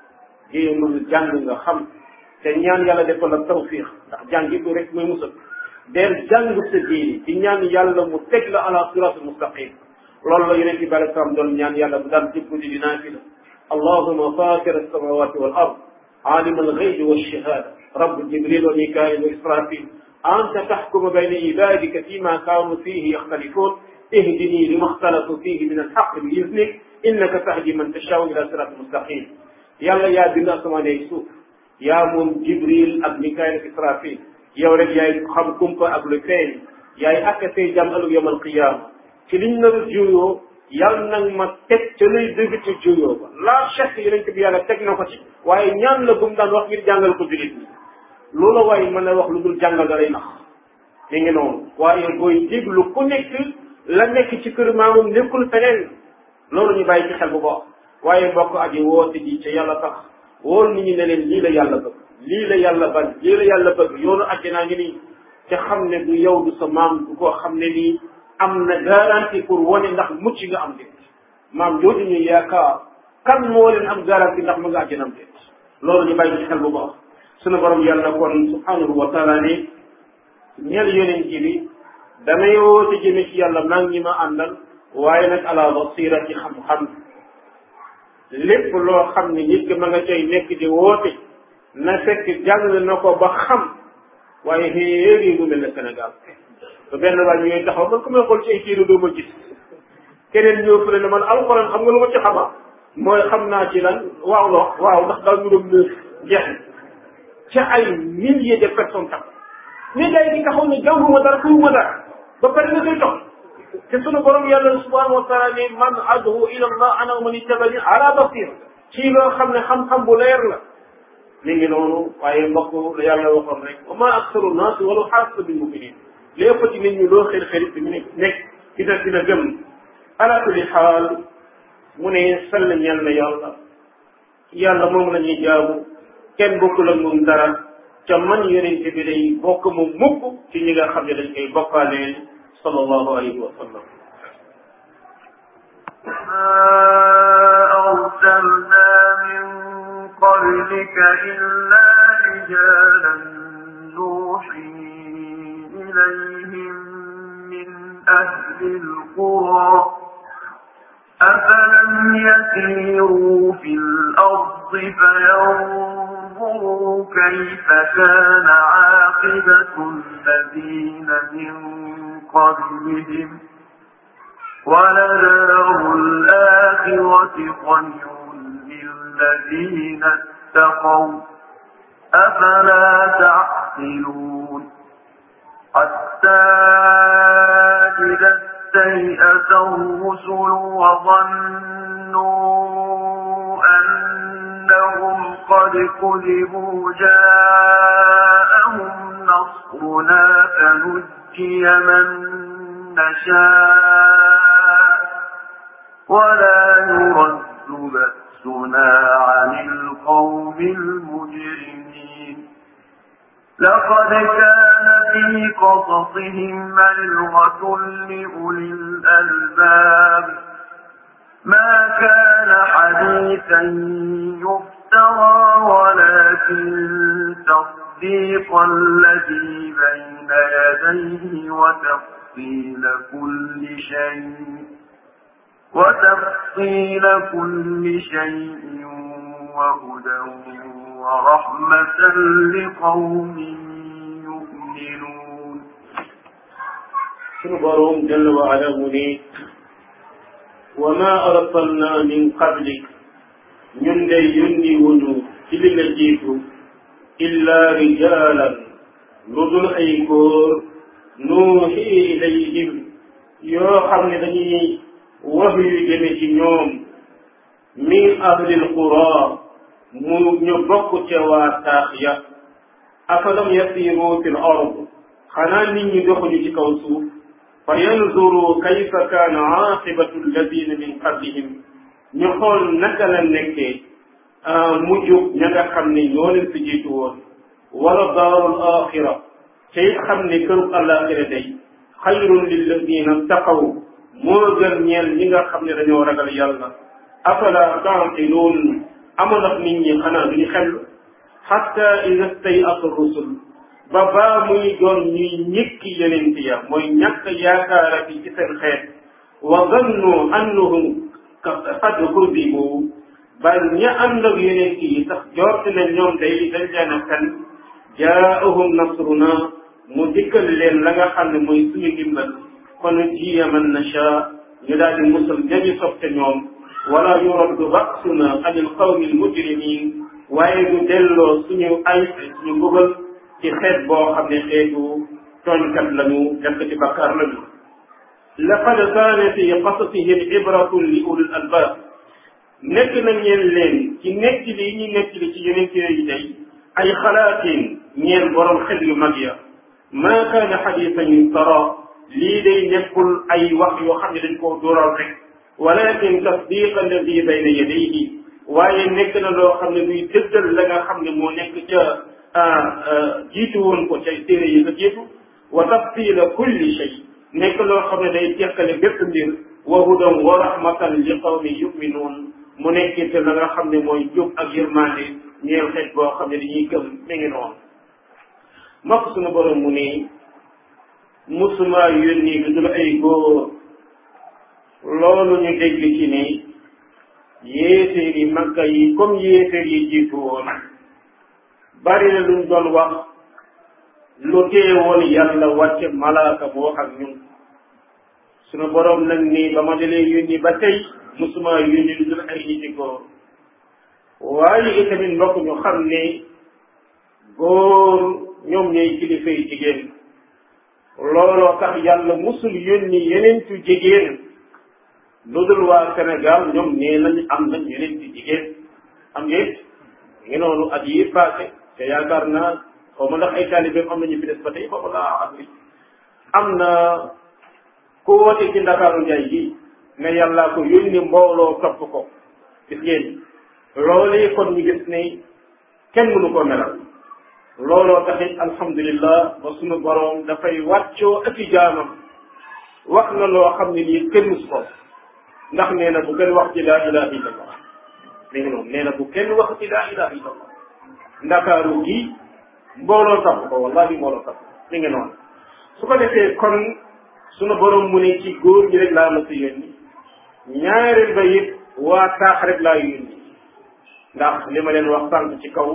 gi mën jàng nga xam te ñaan yàlla defal la tawfiq ndax jàng du rek mooy musal der jàng sa diini di ñaan yàlla mu teg la ala siratul mustaqim loolu la yonent bi alei salaam doon ñaan yàlla bu daan jëpp di dinaa fi la allahuma fatir alsamawati wal ard alim alghaybi walshahada rabb jibril wa mikail wa israfil anta tahkumu bayna ibadika fima kanu fihi yaxtalifun ihdini lima xtalafu fihi min alxaq bi iznik innaka tahdi man tashaau ila siratul mustaqim yàlla yaa bind asamaan ay suuf yaa moom jibril ak mikail ak israfil yow rek yaay xam kumpa ak lu feeñ yaay ak say jàmm ëllëg yawmal qiyaama ci liñ na juyoo yàlla nag ma teg ca lay dëgg ci juyoo ba la chèque yeneen bi yàlla teg na ko ci waaye ñaan la bu mu daan wax ngir jàngal ko julit ñi loola waaye mën na wax lu dul jàngal da lay nax mi ngi noonu waaye booy déglu ku nekk la nekk ci kër maamam nekkul feneen loolu ñu bàyyi ci xel bu baax waaye mbokk aji woote ji ca yàlla tax wóor nit ñi ne leen lii la yàlla bëgg lii la yàlla bañ lii la yàlla bëgg yoonu àjjanaa ngi nii te xam ne du yow du sa maam du koo xam ne nii am na garantie pour wane ndax mucc nga am déet maam jooju ñu yaakaar kan moo leen am garantie ndax mu nga àjjanam déet loolu ñu bàyyi ci xel bu baax sunu borom yàlla kon subhanahu wa taala ni ñeel yonent bi damay woote jëme ci yàlla maa ngi ñi ma àndal waaye nag ala basira ci xam-xam lépp loo xam ne nit ki ma nga cay nekk di woote na fekk jàng na ko ba xam waaye xéegi mu mel ne Sénégal ba benn waay ñooy taxaw man ku may xool ci ay téere doo ma gis keneen ñëw fële ne man alxuraan xam nga lu ma ci xama mooy xam naa ci lan waaw lo waaw ndax daal ñu doon neuf jeex ci ay milliers de personnes tax mais gars yi di taxaw ne jànguma dara xamuma dara ba pare nga koy dox te sunu borom yàlla subhanahu wa taala ne man ad'u ila allah ana wa man ittabani ala basira ci loo xam ne xam-xam bu leer la mi ngi noonu waaye mbokk la yàlla waxoon rek wa ma aksaru naas wala xaasa bil muminin li ëpp ci nit ñi loo xel xerit bi mu nekk nekk dina dina gëm ala kulli xaal mu ne sell ñeel na yàlla yàlla moom la ñuy jaamu kenn bokkul ak moom dara ca man yonente bi day bokk mu mukk ci ñi nga xam ne dañ koy bokkaaleen sallallahu alayhi wa sallam أرسلنا من قبلك إلا رجالا نوحي إليهم من أهل القرى أفلم يسيروا في الأرض فينظروا كيف كان عاقبة الذين من قبلهم ولدار الآخرة خير للذين اتقوا أفلا تعقلون حتى إذا استيأس الرسل وظنوا أنهم قد كذبوا جاءهم نصرنا فنجي من نشاء ولا يرد بأسنا عن القوم المجرمين لقد كان في قصصهم عبرة لأولي الألباب ما كان حديثا يفترى ولكن تصديق الذي بين يديه وتفصيل كل شيء وتفصيل كل شيء وهدى ورحمة لقوم يؤمنون. سنبرهم جل وعلا مني وما أرسلنا من قبلك ñun de yónni wuñu ci li la jiitu illa rijalan lu dul ay góor nuuxi ilayhim yoo xam ne dañuy wax yu jëme ci ñoom min ahlil qura mu ñu bokk ca waa taax ya afalam yasiru fil ard xanaa nit ñi doxuñu ci kaw suuf fa yanzuru kayfa kaana aaqibatu alladina min qablihim ñu xool naka la nekkee mujjub ña nga xam ne ñoo leen fi jiitu woon wala daarul axira te it xam ne kërub alaxira day xayrun lilladina taqaw moo gën ñeel ñi nga xam ne dañoo ragal yàlla afala taaqiluun ama ndax nit ñi xanaa duñu xel xatta ida stay'asa rusul ba baa muy doon ñuy ñëkki yonent ya mooy ñàkk yaakaarati ci seen xeet wa zannu annahum qad kudibu ba ña ànd ak yonent yi sax jort ne ñoom day dañ leen a fen jaahum nasruna mu dikkal leen la nga xam ne mooy suñu ndimbal kon jiya man nasha ñu daal di musal ñañu softe ñoom wala yuraddu ba'suna anil qawmi almujrimin waaye du delloo suñu ay suñu mbugal ci xeet boo xam ne xeetu tooñkat lañu def ci bakkaar lañu laqad kaana fi qasasihim ibratun li ulil albab nekk na ñeen leen ci nekk li ñu nekk li ci yeneen téere yi day ay xalaatin ñeen borom xel yu mag ya maa kaana xadiisan yuftara lii day nekkul ay wax yoo xam ne dañ koo dóoral rek walakin tasdiq alladi bayna yadayhi waaye nekk na loo xam ne luy dëggal la nga xam ne moo nekk ca jiitu woon ko ca téere yi nga jiitu wa tafsila kulli shay nekk loo xam ne day teqale bépp mbir wa hudan wa rahmatan li qawmi yuminuun mu nekk te la nga xam ne mooy jub ak yërmande ñeel xeet boo xam ne dañuy gëm mi ngi noonu mbokk suñu borom mu ni musuma yónni lu dul ay góor loolu ñu dégg ci ni yéeféer yi Makka yi comme yéeféer yi jiitu woon bari na luñ doon wax lu teewoon yàlla wàcce malaaka mu wax ak ñun sunu borom nag ni ba ma dalee yónni ba tey musuma yónni lu dul ay nit góor waaye itamit mbokk ñu xam ne góor ñoom ñooy kilifay jigéen looloo tax yàlla musul yónni yeneen tu jigéen lu dul waa Sénégal ñoom nee nañ am nañ yeneen tu jigéen am ngeen ngi noonu at yi passé te yaakaar naa xaw ma ndax ay taalibeem am nañu fi des ba tey xaw ma laa am am na ku woote ci Ndakaaru Njaay gi ne yàllaa ko yónni mbooloo topp ko gis ngeen loolee kon ñu gis ne kenn mënu ko melal looloo taxit alhamdulillah ba sunu boroom dafay wàccoo ak i jaamam wax na loo xam ne nii kenn mus ko ndax nee na bu kenn wax ci laa ilaha illallah mi ngi noonu nee na bu kenn wax ci laa ilaha illallah Ndakaaru gi mbooloo tax ko wallahi mbooloo tax mi ngi noonu su ko defee kon sunu borom mu ne ci góor ñi rek laa ma si yónni ñaareel ba it waa taax rek laa yónni ndax li ma leen wax sànq ci kaw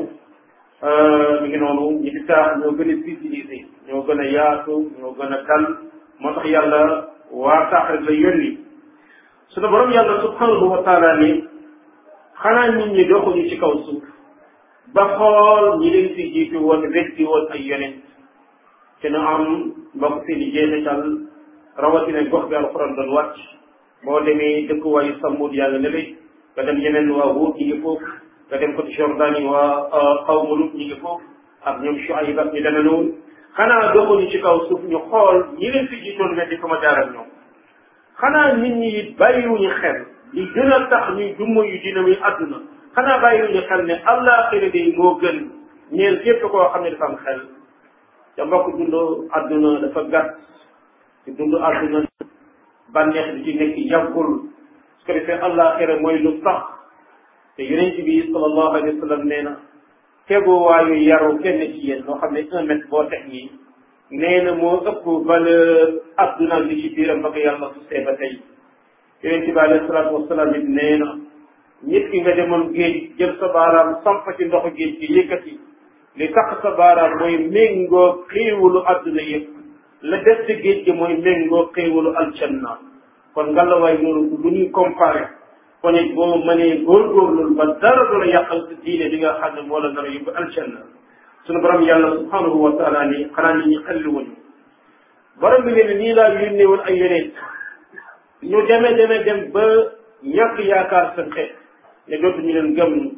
mi ngi noonu ñi fi taax ñoo gën a civilisé ñoo gën a yaatu ñoo gën a dal moo tax yàlla waa taax rek la yónni sunu borom yàlla subhanahu wa taala ni xanaa nit ñi doxuñu ci kaw suuf ba xool ñi leen fi jiitu woon rekki woon ay yonent te na am mbokk seen i jeexital rawatina gox bi alxuraan doon wàcc boo demee dëkkuwaayu Samud yaa ngi ne lay nga dem yeneen waa Huud ñi ngi foofu nga dem côté Jordanie waa xawma Lut ñi ngi foofu ak ñoom Shuayb ak ñu demee noonu xanaa doxuñu ci kaw suuf ñu xool ñi leen fi jiitoon weddi fa ma jaar ak ñoom xanaa nit ñi it bàyyiwuñu xel li gën a tax ñuy dumma yu dina muy àdduna xanaa bàyyiwuñu xel ne àllaaxira day moo gën ñeel képp koo xam ne dafa am xel te mbokk dund àdduna dafa gàtt ci dund àdduna bànneex bi ci nekk yàggul su ko defee àllaaxira mooy lu sax te yonent bi sallallahu alayhi wa sallam nee na teguwaayu yaru kenn ci yéen loo xam ne un mètre boo teg nii nee na moo ëpp valeur àdduna li ci biiram ba ko yàlla susee ba tey yonent bi alayhi salaatu wasalaam it nee na nit ki nga demoon géej jël sa baaraam samp ci ndoxu géej gi yëkkati li tax sa baaraam mooy méngoo xéewalu àdduna yëpp la des ci géej gi mooy méngoo xéewalu aljanna kon ngalawaay loolu lu ñuy comparé kon it boo mënee góorgóorlu ba dara du la yàqal sa diine bi nga xam ne moo la nar a yóbbu aljanna sunu borom yàlla subhanahu wa taala ni xanaa nit ñi xelli wuñu borom bi ne nii laa yónnee woon ay yeneen ñu demee demee dem ba ñàkk yaakaar seen xeet ne dootuñu leen gëm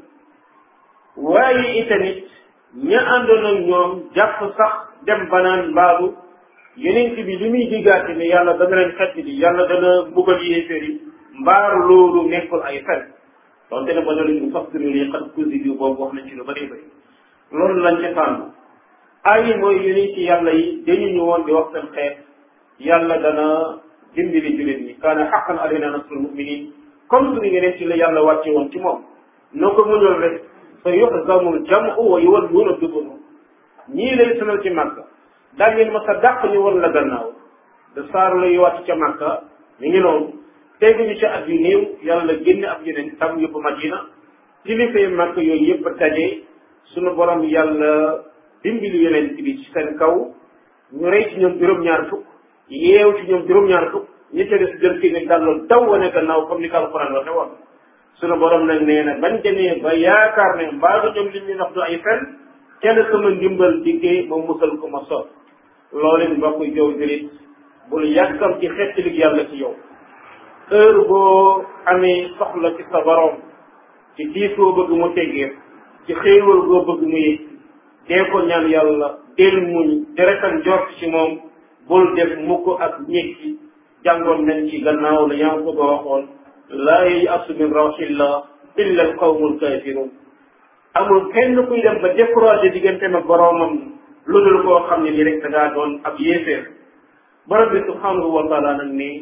waaye itamit ña àndoon ak ñoom jàpp sax dem banaan mbaabu yeneen bi li muy diggaate ne yàlla dana leen xet bi yàlla dana mbugal yéeféer yi mbaar loolu nekkul ay fen donte ne ba doon ñu fas yi xat kusi bi boobu wax nañ ci lu bëri bëri loolu lañ ca tànn ay mooy yeneen ci yàlla yi dañu ñu woon di wax seen xeet yàlla dana dimbali jullit ñi kaana xaqan alayna nasrul muminin comme suñu yeneen ci la yàlla wàcce woon ci moom noo ko muñul rek sa yuhzamul jam'u wa yuwalluuna dubur ñii lay sonal ci Makka daa ngeen ma sa dàq ñu woon la gannaaw de saar lay wàcc ca Makka ñu ngi noonu teguñu ca at yu néew yàlla génne ab yeneen tam yóbbu Madina kilifay Makka yooyu yëpp daje suñu borom yàlla dimbali yeneen bi ci seen kaw ñu rey ci ñoom juróom-ñaar fukk yeew ci ñoom juróom-ñaar fukk ñi ca des jël kii nag daal daw wane gannaaw comme ni ko Alxuraan waxe woon sunu borom nag nee na bañ demee ba yaakaar ne mbaa du ñoom li ñuy wax du ay fen kenn sama ndimbal diggee ma musal ko ma soob loolu it mbokk yow julit bul yàkkam ci xettalik yàlla ci yow heure boo amee soxla ci sa borom ci tiis boo bëgg mu teggee ci xéewal boo bëgg mu yëg dee ko ñaan yàlla del muñ te rekan jort ci moom bul def mukk ak ñekki jàngoon nañ ci gannaaw la yaa ko ba waxoon laa yayasu min rawxillah illa al qawmul kafirun amul kenn kuy dem ba découragé diggante mag boroomam lu dul koo xam ne nii rek da ngaa doon ab yéeféer borom bi subhanahu wa taala nag ni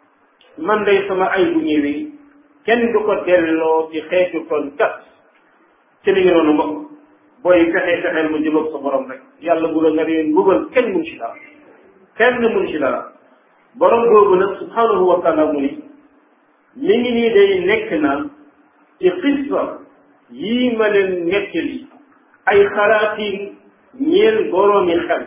man day sama ay bu ñëwee kenn du ko delloo ci xeetu toon kat ci li ngi noonu mbokk booy fexe fexeel mu jubóog sa borom rek yàlla bu la nga leen buggal kenn mun ci dara kenn mun ci dara borom boobu nag subhanahu wa taala mu ni mi ngi nii day nekk na ci xissa yii ma leen nettali ay xalaatin ñeel boroomi xel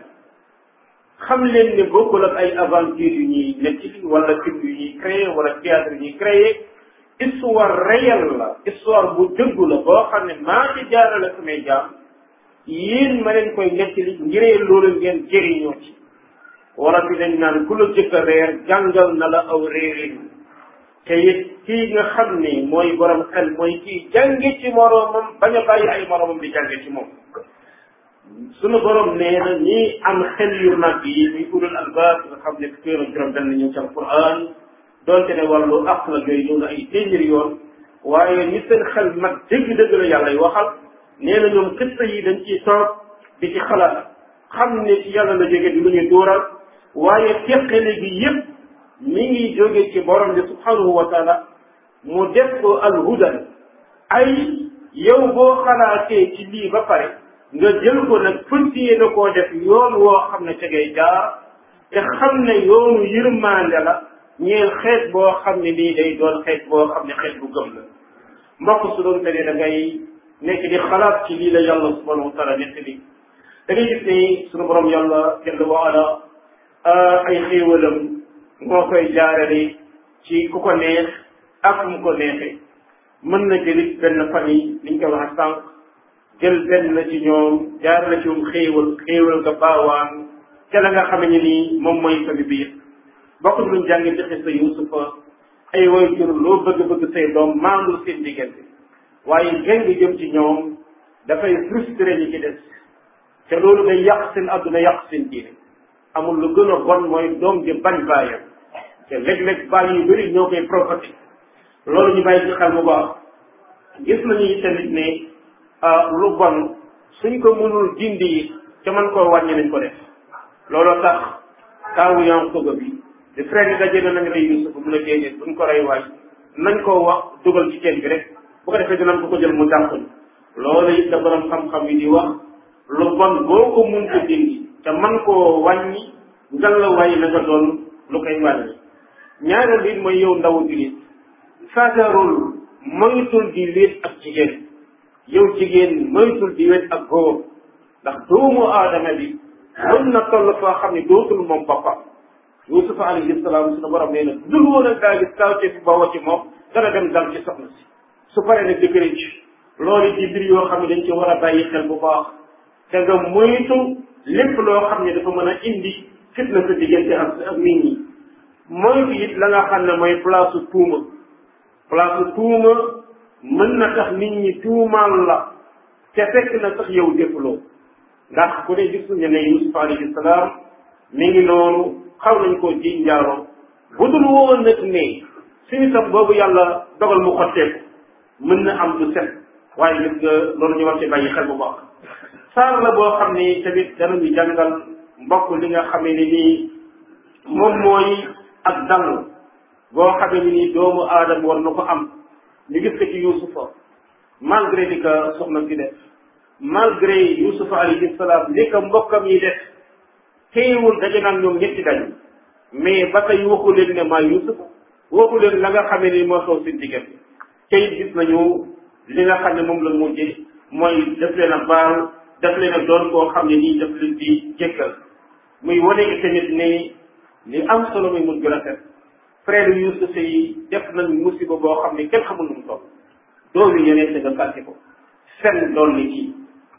xam leen ne bokkul ak ay aventure yu ñuy nettali wala film yu ñuy créé wala théâtre yu ñuy créé histoire réelle la histoire bu dëggu la boo xam ne maa ci jaarale samay jaam yéen ma leen koy nettali ngiree loolu ngeen jëriñoo ci wala fi dañ naan ku la jëkk a reer jàngal na la aw réerin te it kii nga xam ni mooy borom xel mooy kii jànge ci moroomam bañ a bàyyi ay moroomam di jànge ci moom sunu borom nee na ñi am xel yu mag yi muy ulul albaab nga xam ne téeram juróom benn ñëw ci alquran doonte ne wàllu aq la yooyu ñëw na ay téeméeri yoon waaye ñi seen xel mag dëgg-dëgg la yàlla y waxal nee na ñoom xista yi dañ ciy toog di ci xalaat xam ne ci yàlla la jóge di lu ñuy dóoral waaye teqale gi yépp mi ngi jóge ci borom bi subhanahu wa taala mu def ko alhudan ay yow boo xalaatee ci lii ba pare nga jël ko nag fëntiyee na koo def yoon woo xam ne ca ngay jaar te xam ne yoonu yërmande la ñeel xeet boo xam ne lii day doon xeet boo xam ne xeet bu gëm la mbokk su doon te ne da ngay nekk di xalaat ci lii la yàlla subhanahu wa taala nekk bi da ngay gis ne sunu borom yàlla jalla wa ala ay xéewalam moo koy jaarale ci ku ko neex ak mu ko neexee mën na jëlit benn famille liñ ko wax sànq jël benn ci ñoom jaarale ci moom xéewal xéewal nga baawaan ca la nga xam ne nii moom mooy famille biir bokk luñ jàngi ci xisa Yuusufa ay way jur loo bëgg-bëgg say doom maandul seen diggante waaye jàng jëm ci ñoom dafay frustré ñi ci des te loolu day yàq seen adduna yàq seen diine amul lu gën a bon mooy doom ji bañ bàyyam te léeg-léeg bàyyi yu bëri ñoo koy provoqué loolu ñu bàyyi ci xel bu baax gis nañu tamit ne lu bon suñ ko mënul dindi te man koo wàññi nañ ko def looloo tax taawu Yankoba bi di frère yi daje na nañ rey Yuusuf mun a déedéet buñ ko rey waay nañ koo wax dugal ci teen bi rek bu ko defee dinañ ko ko jël mu dàqul loolu it da borom xam-xam yi di wax lu bon boo ko mun ko dindi te man koo wàññi ngal la waay na nga doon lu koy wàññi ñaareel bi mooy yow ndawu julit fagarul moytul di wéet ak jigéen yow jigéen moytul di wéet ak góor ndax doomu aadama bi mën na toll foo xam ne dootul moom boppam Yuusuf alayhi salaam sunu borom nee na dul woon ak daal di kawte fi bawoo ci moom dana dem dal ci soxna si su paree nag dëgg rëcc loolu di mbir yoo xam ne dañ ci war a bàyyi xel bu baax te nga moytu lépp loo xam ne dafa mën a indi fitna sa diggante ak ak nit ñi moytu it la nga xam ne mooy place tuuma place tuuma mën na tax nit ñi tuumaal la te fekk na sax yow defuloo ndax ku ne gis nañu ne Yuusuf alayhi salaam mi ngi noonu xaw nañ koo ji njaaloo bu dul woon nag ne suñu tam boobu yàlla dogal mu xotteeku mën na am du set waaye gis nga loolu ñu war ci bàyyi xel bu baax saar la boo xam ne tamit danañu jàngal mbokk li nga xamee ne nii moom mooy ak dal boo xamee ne nii doomu aadama war na ko am ñu gis ko ci Yuusufa malgré li ko soxna si def malgré Yuusufa alayhi salaam li ko mbokkam yi def teewul daje nag ñoom ñetti dañu mais ba tey waxu leen ne maa Yuusuf waxu leen la nga xamee ni moo xew seen diggante te it gis nañu li nga xam ne moom la mujjee mooy def leen a baal def leen a doon koo xam ne nii daf leen di jéggal muy wane gi tamit ne li am solo muy mujj rafet frère Yuusuf yi def nañ musiba boo xam ne kenn xamul nu mu toll doomi yeneen te nga fàtte ko fen doon li ci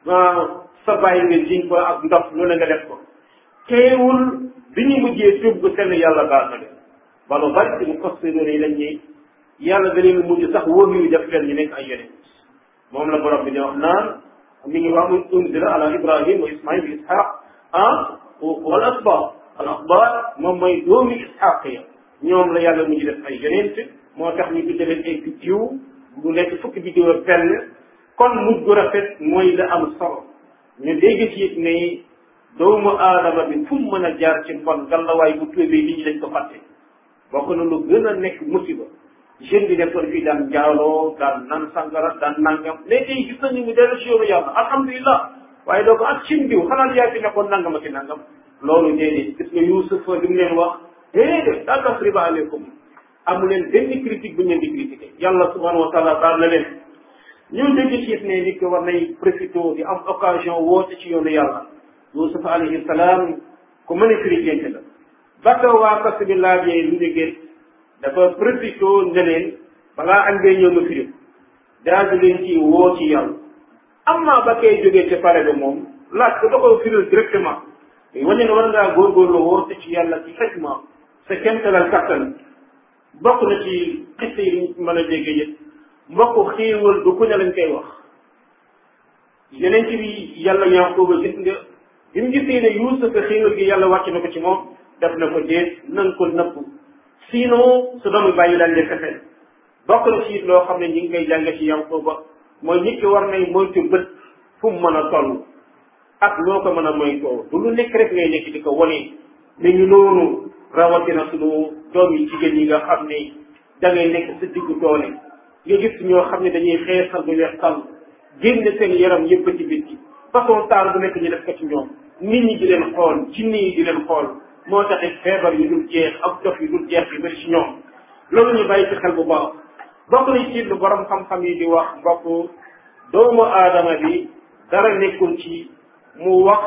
sa bàyyi nga jiñ ko ak ndox lu ne nga def ko teewul bi ñu mujjee tuub gu seen yàlla baal na leen ba lu bari ci mu fassiroon yi dañ ñi yàlla da leen mujj sax wóor yu def leen ñu nekk ay yeneen moom la borom bi di wax naan mi ngi wax unzila ala ibrahim wa ismail wa ishaq ah wal asbaat al asbaat moom mooy doomi ishaq ya ñoom la yàlla mujj def ay yeneen moo tax ñu tudde leen ay biddiw bu nekk fukki biddiw ak benn kon mujj gu rafet mooy la am solo ñu dégg ci it ne doomu aadama bi fu mu mën a jaar ci mbon gàllawaay bu tuubee nit ñi dañ ko fàtte bokk na lu gën a nekk musiba jeune bi nekkoon fii daan njaaloo daan nan sangara daan nangam mais tey gis nañu mu dellu si yoonu yàlla alhamdulilah waaye doo ko ak cin diw xanaa yaa fi nekkoon nangam ak i nangam loolu déedéet gis nga Yuusuf li mu leen wax déedéet daa tasriba aleykum amu leen benn critique bu ñu leen di critiquer yàlla subhanahu wa taala baal na leen ñu dégg ci ne nit ko war nay profité di am occasion woote ci yoonu yàlla Yuusuf alayhi salaam ku mën a firi gént la ba ko waa kas bi laajee lu ñu gént dafa profité ne leen balaa am ngay ñëw ma firi daal di leen ci woo ci yàlla am naa ba koy jógee ci pare ba moom laaj ko da ko firil directement wane ne war ngaa góorgóorlu woote ci yàlla ci xikma sa kéemtalal kattan bokk na ci xiste yi mën a déggee yëpp mbokk xéewal du ku ne lañ koy wax yeneen ci bi yàlla Yaquba gis nga bi mu gisee ne Yuusuf xéewal gi yàlla wàcc na ko ci moom def na ko déet nan ko nëpp sinon su doomu bàyyi daal di fexe bokk na ci it loo xam ne ñi ngi koy jànge ci Yaquba mooy nit ki war nay moytu bët fu mu mën a toll ak loo ko mën a moytoo du lu nekk rek ngay nekk di ko wane ni ñu noonu rawatina suñu doom yi jigéen yi nga xam ne da ngay nekk sa diggu doole nga gis ñoo xam ne dañuy xeesal bu weex tàll génne seen yaram yëpp ci bitti façon taal bu nekk ñu def ko ci ñoom nit ñi di leen xool jinne yi di leen xool moo taxit feebar yu dul jeex ak dof yu dul jeex yu bëri ci ñoom loolu ñu bàyyi ci xel bu baax bokk nañ ci lu borom xam-xam yi di wax mbokk doomu aadama bi dara nekkul ci mu wax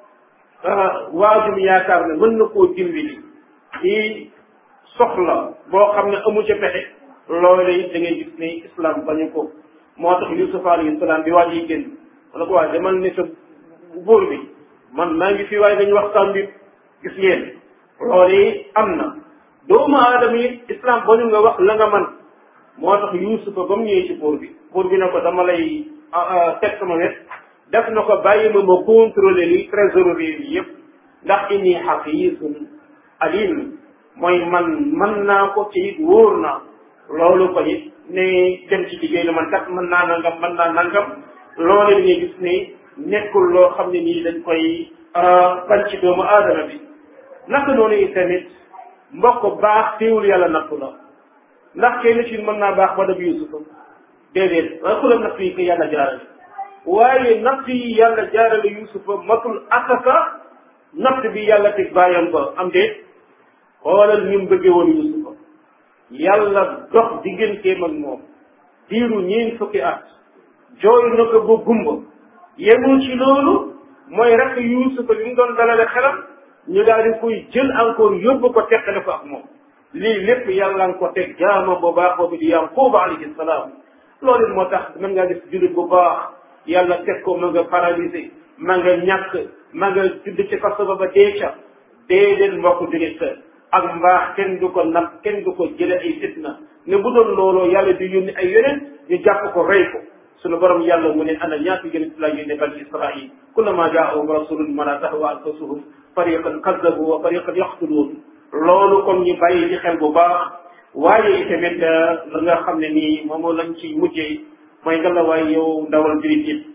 waajum yaakaar ne mën na koo dimbali ci soxla boo xam ne amu ca pexe loolu it da ngay gis ne islam bañu ko moo tax Yuusuf alayhi salaam bi waaj yi génn wala ko waa demal ne sa buur bi man maa ngi fi waaye dañu waxtaan bi gis ngeen loolu am na doomu aadama yi islam bañu nga wax la nga man moo tax Yuusufa ba mu ñëwee ci buur bi buur bi ne ko dama lay teg sama wet def na ko bàyyi ma ma contrôler li trésorerie yi yëpp ndax inni xafiisun alim mooy man mën naa ko ci it wóor naa loolu ko it ne dem ci liggéey la man kat mën naa nangam mën naa nangam loolu di ngay gis ne nekkul loo xam ne nii dañ koy bañ ci doomu aadama bi naka noonu itamit mbokk baax teewul yàlla nattu la ndax kenn ci mën naa baax ba dab Yuusufa déedéet waaye xulam natt yi ko yàlla jaarale waaye natt yi yàlla jaarale Yuusufa matul asaka natt bi yàlla teg bàyyam ba am déet xoolal ni mu bëggee woon Yuusufa yàlla dox digganteem ak moom diiru ñeen fukki at jooy na ko ba gumba yemul ci loolu mooy rek Yuusufa li mu doon dalale xelam ñu daal di koy jël encore yóbbu ko teqale ko ak moom lii lépp yàlla nga ko teg jaama bu baax boobu di Yaquba alayhi salaam loolu moo tax mën ngaa gis jullit bu baax yàlla teg ko ma nga paralysé ma nga ñàkk ma nga judd ci kaso ba ba deeca déedéet mbokk jullit ak mbaax kenn du ko nag kenn du ko jële ay fitna ne bu doon looloo yàlla di yónni ay yeneen ñu jàpp ko rey ko sunu borom yàlla mu ne ana ñaata yonent laa yónne bani israil kullama jaahum rasulun ma tahwa anfusuhum fariqan kazzabu wa fariqan yaqtuluun loolu kon ñu bàyyi ci xel bu baax waaye itamit la nga xam ne nii moom lañ ci mujjee mooy nga la waaye yow ndawal jurit yi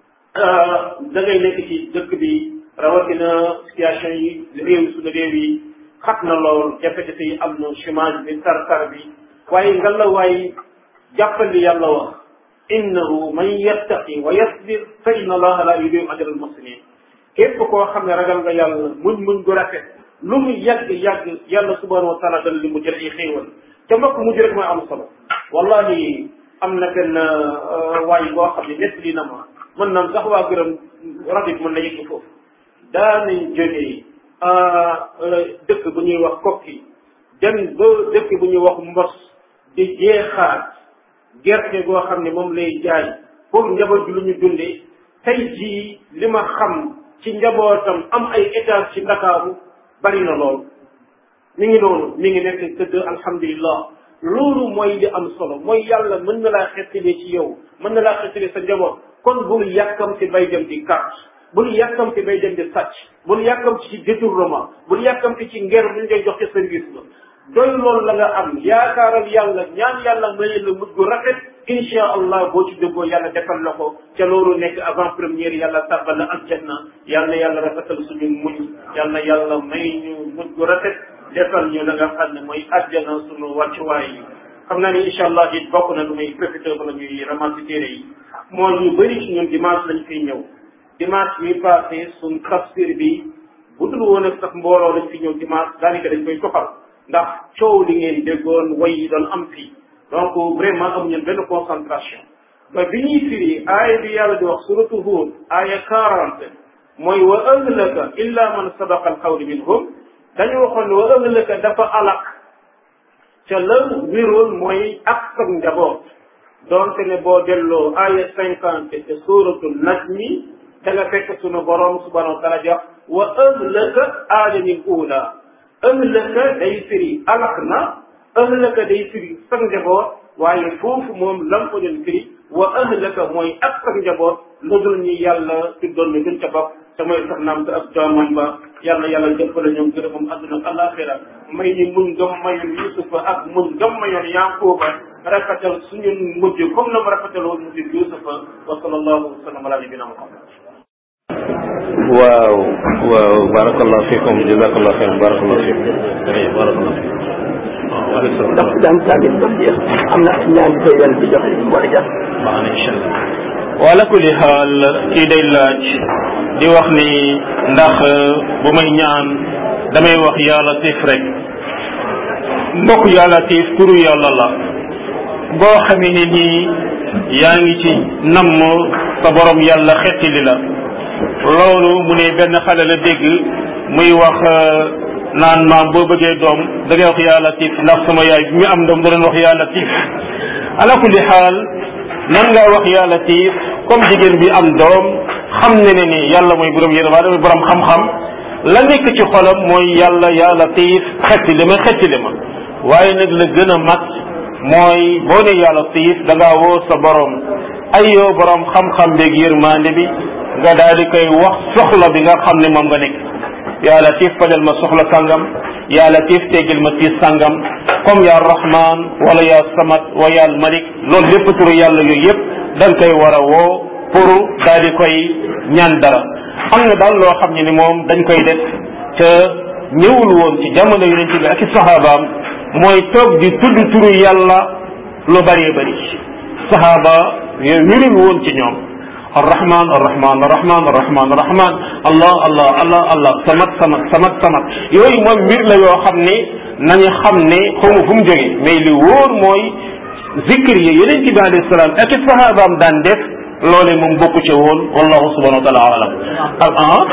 da ngay nekk ci dëkk bi rawatina situation yi réew suñu réew yi xat na lool jafe-jafe yi am na chômage bi tar-tar bi waaye nga la waaye jàppal li yàlla wax innahu man yattaqi wa yasbir fa inna allaha la yudiu ajra al muhsinin képp koo xam ne ragal nga yàlla muñ muñ gu rafet lu mu yàgg yàgg yàlla subhanahu wa taala dal li mu jël ay xéewal te mbokk mujj rek mooy am solo wallahi am na benn waay boo xam ne nett li na ma mën naam sax waa gërëm rajo bi mën na yëgg foofu daanañ jógee dëkk bu ñuy wax kokki dem ba dëkk bu ñuy wax mbos di jeexaat gerte goo xam ne moom lay jaay pour njaboot bi lu ñu dundee tey jii li ma xam ci njabootam am ay étage ci Ndakaaru bari na lool mi ngi noonu mi ngi nekk tëdd alhamdulillah loolu mooy li am solo mooy yàlla mën na laa xettalee ci yow mën na laa xettalee sa njaboot kon bul yàkkam ci bay dem di carte bul yàkkam ci bay dem di sàcc bul yàkkam ci détournement bul yàkkam ci nger bu ñu koy jox ci service la doy loolu la nga am yaakaaral yàlla ñaan yàlla may la mujj gu rafet insha allah boo ci dëggoo yàlla defal la ko ca loolu nekk avant première yàlla tàbbal la aljanna yal na yàlla rafetal suñu muñ yal na yàlla may ñu mujj gu rafet defal ñu la nga xam ne mooy àjjana suñu wàccuwaay yi xam naa ni insha allah it bokk na lu may profité bala ñuy ramasser téere yi mooy ñu bëri ci ñun dimanche lañ fiy ñëw dimanche bi passé suñ tafsir bi bu dul woon ak sax mbooloo lañ fi ñëw dimanche daanaka dañ koy toxal ndax coow li ngeen déggoon way yi doon am fii donc vraiment amuñu benn concentration ba bi ñuy firi aaya bi yàlla di wax suratu Hud aaya quarante mooy wa ahlaka illa man sabaqa alqawlu minhum dañu waxoon ne wa ahlaka dafa alak ca la wiroon mooy ak sa njaboot donte ne boo delloo aaya cinquante te suratu najmi da nga fekk sunu borom subhanahu wa taala di wax wa ahlaka aadamil ula ahlaka day firi alak na ahlaka day firi sa njaboot waaye foofu moom lam ko doon firi wa ahlaka mooy ak sa njaboot lu dul ñi yàlla tuddoon ñu gën ca bopp te mooy sax naam te ak doomam ba yàlla yàlla jëppale ñoom gërëmam àdduna ak alaxira may ni muñ ngam mayoon Yusufa ak muñ ngam mayoon Yaquba rafetal suñu mujj comme na mu rafetaloon mujj Yusufa wa sallallahu wa sallam ala nabina Muhammad. waaw waaw barakallahu fikum jazakallahu xeyran barakallahu fikum barakallahu fikum ndax daan tàggit ba jeex am na ñaan ko yàlla di joxe war a jàpp baax na incha allah wala kulli xaal kii day laaj di wax ni ndax bu may ñaan damay wax yaa latif rek mbokk yaa latif turu yàlla la boo xamee ne nii yaa ngi ci namm sa borom yàlla xettili la loolu mu ne benn xale la dégg muy wax naan maam boo bëggee doom da ngay wax yaa latif ndax sama yaay bi mu am doom da doon wax yaa latif ala kulli xaal nan nga wax yaa latif comme jigéen bi am doom xam ne ne ni yàlla mooy borom yéen waa damay borom xam-xam la nekk ci xolam mooy yàlla yaa latif xetti li ma xetti li ma waaye nag la gën a mat mooy boo ne yaa latif da ngaa woo sa borom ay yow borom xam-xam beeg yërmande bi nga daal di koy wax soxla bi nga xam ne moom nga nekk yaa latif fajal ma soxla sangam yaa latif teggil ma tiis sangam comme yaa rahman wala yaa samat wa yaa malik loolu lépp turu yàlla yooyu yëpp da nga koy war a woo pour daal di koy ñaan dara am na daal loo xam ne ni moom dañ koy def te ñëwul woon ci jamono yonent bi ak i sahabaam mooy toog di tudd turu yàlla lu bëree bëri sahaaba yooyu wirul woon ci ñoom arrahman arrahman arrahman arrahman arrahman allah allah allah allah samat samat samat samat yooyu moom mbir la yoo xam ni nañu xam ne xaw ma fu mu jógee mais li wóor mooy zikr yi yeneen ci bi alayhi salaam ak i sahabaam daan def loolee moom bokku ca woon wallahu subhanahu wa taala alam al ah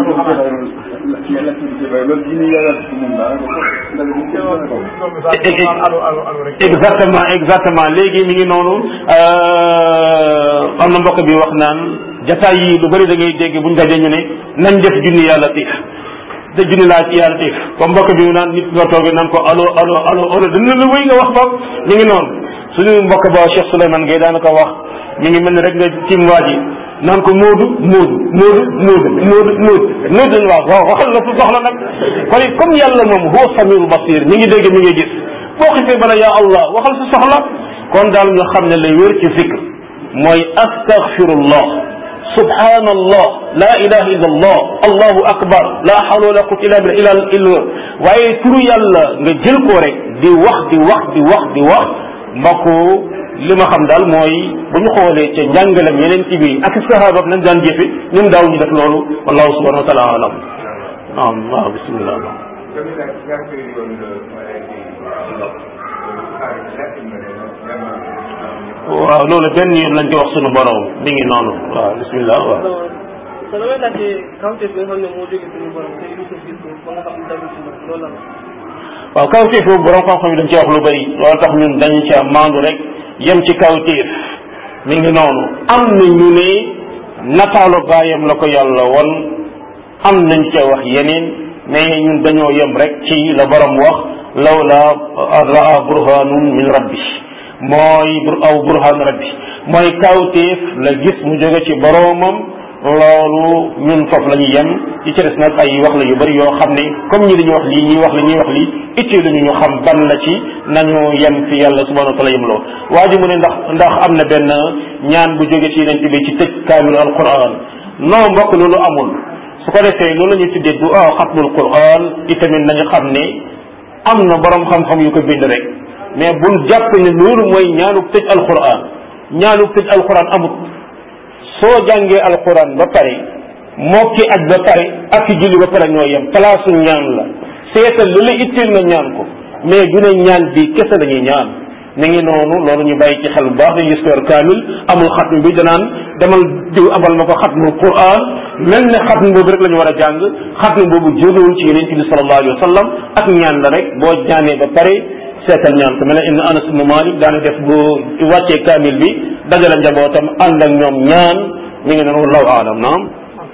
exactement exactement léegi mi ngi noonu am na mbokk bi wax naan jataay yi lu bëri da ngay dégg buñ dajee ñu ne nañ def junni yàlla tiif te junni laa ci yàlla tiif comme mbokk bi naan nit nga toogee naan ko allo allo allo allo dina la wéy nga wax boog ñu ngi noonu suñu mbokk ba Cheikh Souleymane Gueye daanaka wax mi ngi mel ni rek nga tiim waa ji naan ko Moodu Moodu Moodu Moodu Moodu Moodu Moodu waaw waaw waxal la su soxla nag kon it comme yàlla moom huwa samiul basir mi ngi dégg mi ngi gis boo xisee bala yaa Allah waxal sa soxla kon daal nga xam ne lay wér ci zikr mooy astaghfirullah subhanallah la ilaha illa allah allahu akbar la hawla wala quwwata illa billah illa waaye turu yàlla nga jël ko rek di wax di wax di wax di wax mbokk li ma xam daal mooy bu ñu xoolee ca njàngalem yeneen ci bi ak sahaba nañ daan jëfe ñun daaw ñu def loolu wallahu subhanahu wa taala alam naam waaw bismillah waaw loolu benn yoon lañ ci wax sunu borom mi ngi noonu waaw bismillah waaw so damay laajte kawte bi nga xam ne moo jóge suñu borom te Yusuf gis ko ba nga xam ne tamit loolu la waaw kawteef boobu borom xam-xam yi dañ ci wax lu bëri loolu tax ñun dañu ca maandu rek yem ci kawteef mi ngi noonu am na ñu ne nataalu baayam la ko yàlla won am nañ ca wax yeneen mais ñun dañoo yem rek ci la borom wax lawla raa burhanun min rabbi mooy aw burhan rabbi mooy kawteef la gis mu jóge ci boromam loolu ñun foofu la ñuy yem ci ci des nag ay wax la yu bari yoo xam ne comme ñi dañuy wax lii ñuy wax li ñuy wax lii ittee lu ñu xam ban la ci nañu yem fi yàlla subhanahu wa taala yem loo waa ji mu ne ndax ndax am na benn ñaan bu jóge ci yonent bi ci tëj kaamilu alquran non mbokk loolu amul su ko defee loolu la ñuy tuddee du a xatmul quran itamit nañu xam ne am na borom xam-xam yu ko bind rek mais bul jàpp ne loolu mooy ñaanuk tëj alquran ñaanuk tëj alquran amut soo jàngee alquran ba pare mokki aj ba pare ak julli ba pare ñoo yem place ñaan la seetal li la itteel nga ñaan ko mais du ne ñaan bi kese lañuy ñaan mi ngi noonu loolu ñu bàyyi ci xel bu baax dañuy histoire kaamil amul xatm bi danaan demal diw abal ma ko xatmu quran mel ne xatm boobu rek la ñu war a jàng xatm boobu jógewul ci yonent bi sallallahu alayhi wa sallam ak ñaan la rek boo ñaanee ba pare seetal ñaan ko mel ne inna Anas ibn Malik daana def bu wàccee kaamil bi dajale njabootam ànd ak ñoom ñaan mi ngi noonu wallahu aalam naam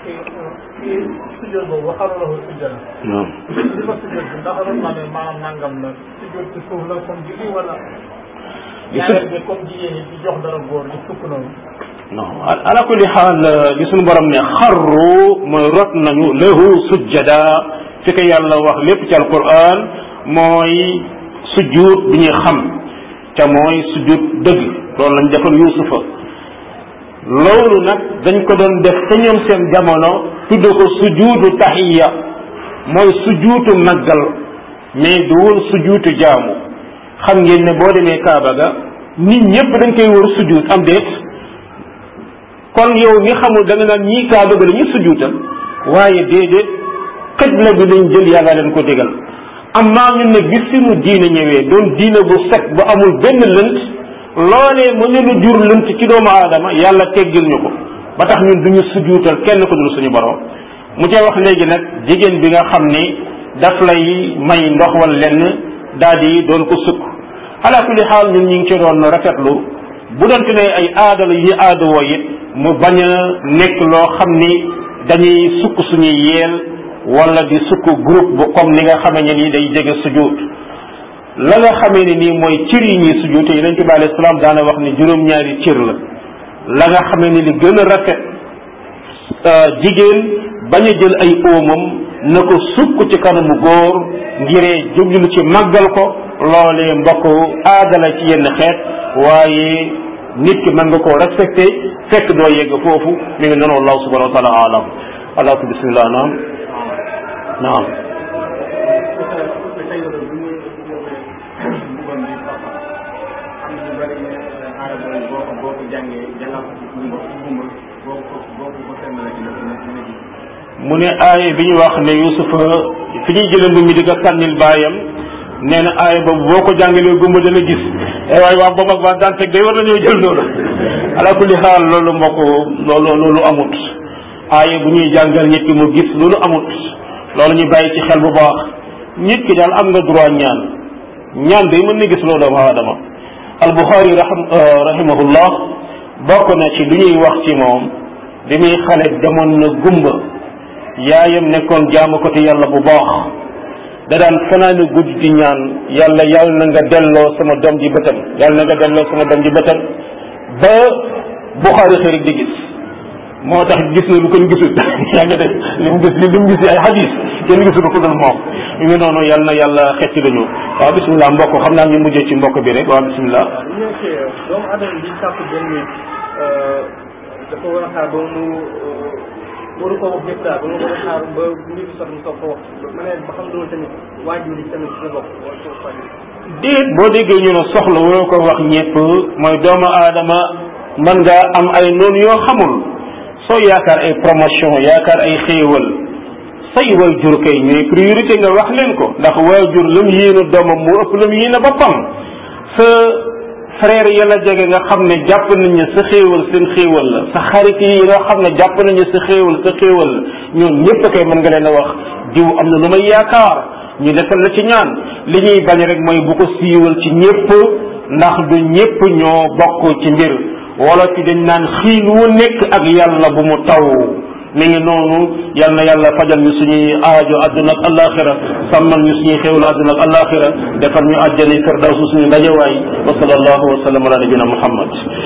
sujjóot boobu waxaloo la ko sujjóot naam li ma sujjóot bi ndax doon naa ne maanaam nangam la sujjóot ci suuf la comme julli wala ñaareel bi comme jigéen ñi di jox dara góor di sukk noonu non ala kulli xaal li suñu borom ne xarru mooy rot nañu lahu sujjada fi ko yàlla wax lépp ci alquran mooy sujjuut bi ñuy xam te mooy sujjuut dëgg loolu lañ defoon Yuusufa loolu nag dañ ko doon def te ñoom seen jamono tudd ko sujjuutu tahiya mooy sujjuutu màggal mais du woon sujjuutu jaamu xam ngeen ne boo demee Kaaba ga nit ñëpp dañ koy wër sujjuut am déet kon yow mi xamul da nga naan ñii Kaaba ga dañuy sujjuutal waaye déedéet xibla bi lañ jël yàlla leen ko digal amma ñun nag bi suñu diine ñëwee doon diine bu set bu amul benn lënt loolee mënulu jur lënt ci doomu aadama yàlla teggil ñu ko ba tax ñun duñu sujjuutal kenn ko dul suñu borom mu cay wax léegi nag jigéen bi nga xam ni daf lay may ndox wala lenn daal di doon ko sukk ala kulli xaal ñun ñu ngi ci doon rafetlu bu doonte ne ay aada la yi aada woo it mu bañ a nekk loo xam ni dañuy sukk suñuy yeel wala di sukk groupe bu comme ni nga xamee ne nii day jege sujjuut la nga xamee ne nii mooy cër yi ñuy sujjuut yi Yonent bi alayhi salaam daana wax ni juróom-ñaari cër la la nga xamee ne li gën a rafet jigéen bañ a jël ay oomam na ko sukk ci kanamu góor ngiree jublu ci màggal ko loolee mbokk aadala ci yenn xeet waaye nit ki mën nga koo respecté fekk doo yegg foofu mi ngi noonu wallahu subhanahu wa taala alam alaatu bismillah naam naam mu ne aaya bi ñu wax ne Yuusufa fi ñuy jëlee mbir mi di ko sànnil baayam nee na aaya boobu boo ko jàngalee gumba dana gis e waaye waa boobu ak waa daan teg day war nañoo jël loolu ala kulli xaal loolu mbokk loolu loolu amut aaya bu ñuy jàngal nit ki mu gis loolu amut loolu ñu bàyyi ci xel bu baax nit ki daal am nga droit ñaan ñaan day mën na gis loolu doomu aadama al-Bukhari rahimahullah bokk na ci li ñuy wax ci moom bi muy xale demoon na gumba yaayam nekkoon jaamu ko te yàlla bu baax da daan fanaane guddi di ñaan yàlla yàlla na nga delloo sama doom ji bëtam yàlla na nga delloo sama doom ji bëtam ba Bukhari xëy di gis moo tax gis na lu kenn gisul yaa ngi def li mu gis li mu gis ay hadis kenn gisul ko dul moom mi ngi noonu yàlla na yàlla xecc lañu waaw bisimilah mbokk xam naa ñu mujjee ci mbokk bi rek waaw bisimilah. bu ñu nekkee doomu aadama bi sàpp benn dafa war a xaar ba mu waru ko wax lépp daal ba mu war a xaar ba mbir mi sax mu soog ko wax ma ne ba xam loolu tamit waajur yi tamit ci la bokk wala ko fànn. déet boo déggee ñu ne soxla waroo ko wax ñëpp mooy doomu aadama mën nga am ay noonu yoo xamul soo yaakaar ay promotion yaakaar ay xéewal say waajur kay ñooy priorité nga wax leen ko ndax waajur lu mu yéene doomam moo ëpp lu mu yéene boppam sa frère yàlla jege nga xam ne jàpp nañu sa xéewal seen xéewal la sa xarit yi nga xam ne jàpp nañu sa xéewal sa xéewal la ñoom ñëpp kay mën nga leen a wax diw am na lu may yaakaar ñu defal la ci ñaan li ñuy bañ rek mooy bu ko siiwal ci ñëpp ndax du ñëpp ñoo bokk ci mbir wala ci dañ naan xiin wu nekk ak yàlla bu mu taw mi ngi noonu yal na yàlla fajal ñu suñuy aajo adduna ak alaxira sàmmal ñu suñuy xéwlu adduna ak alaxira defal ñu àjjana firdawsu suñu dajewaay wa sallallahu wa sallam ala nabina muhammad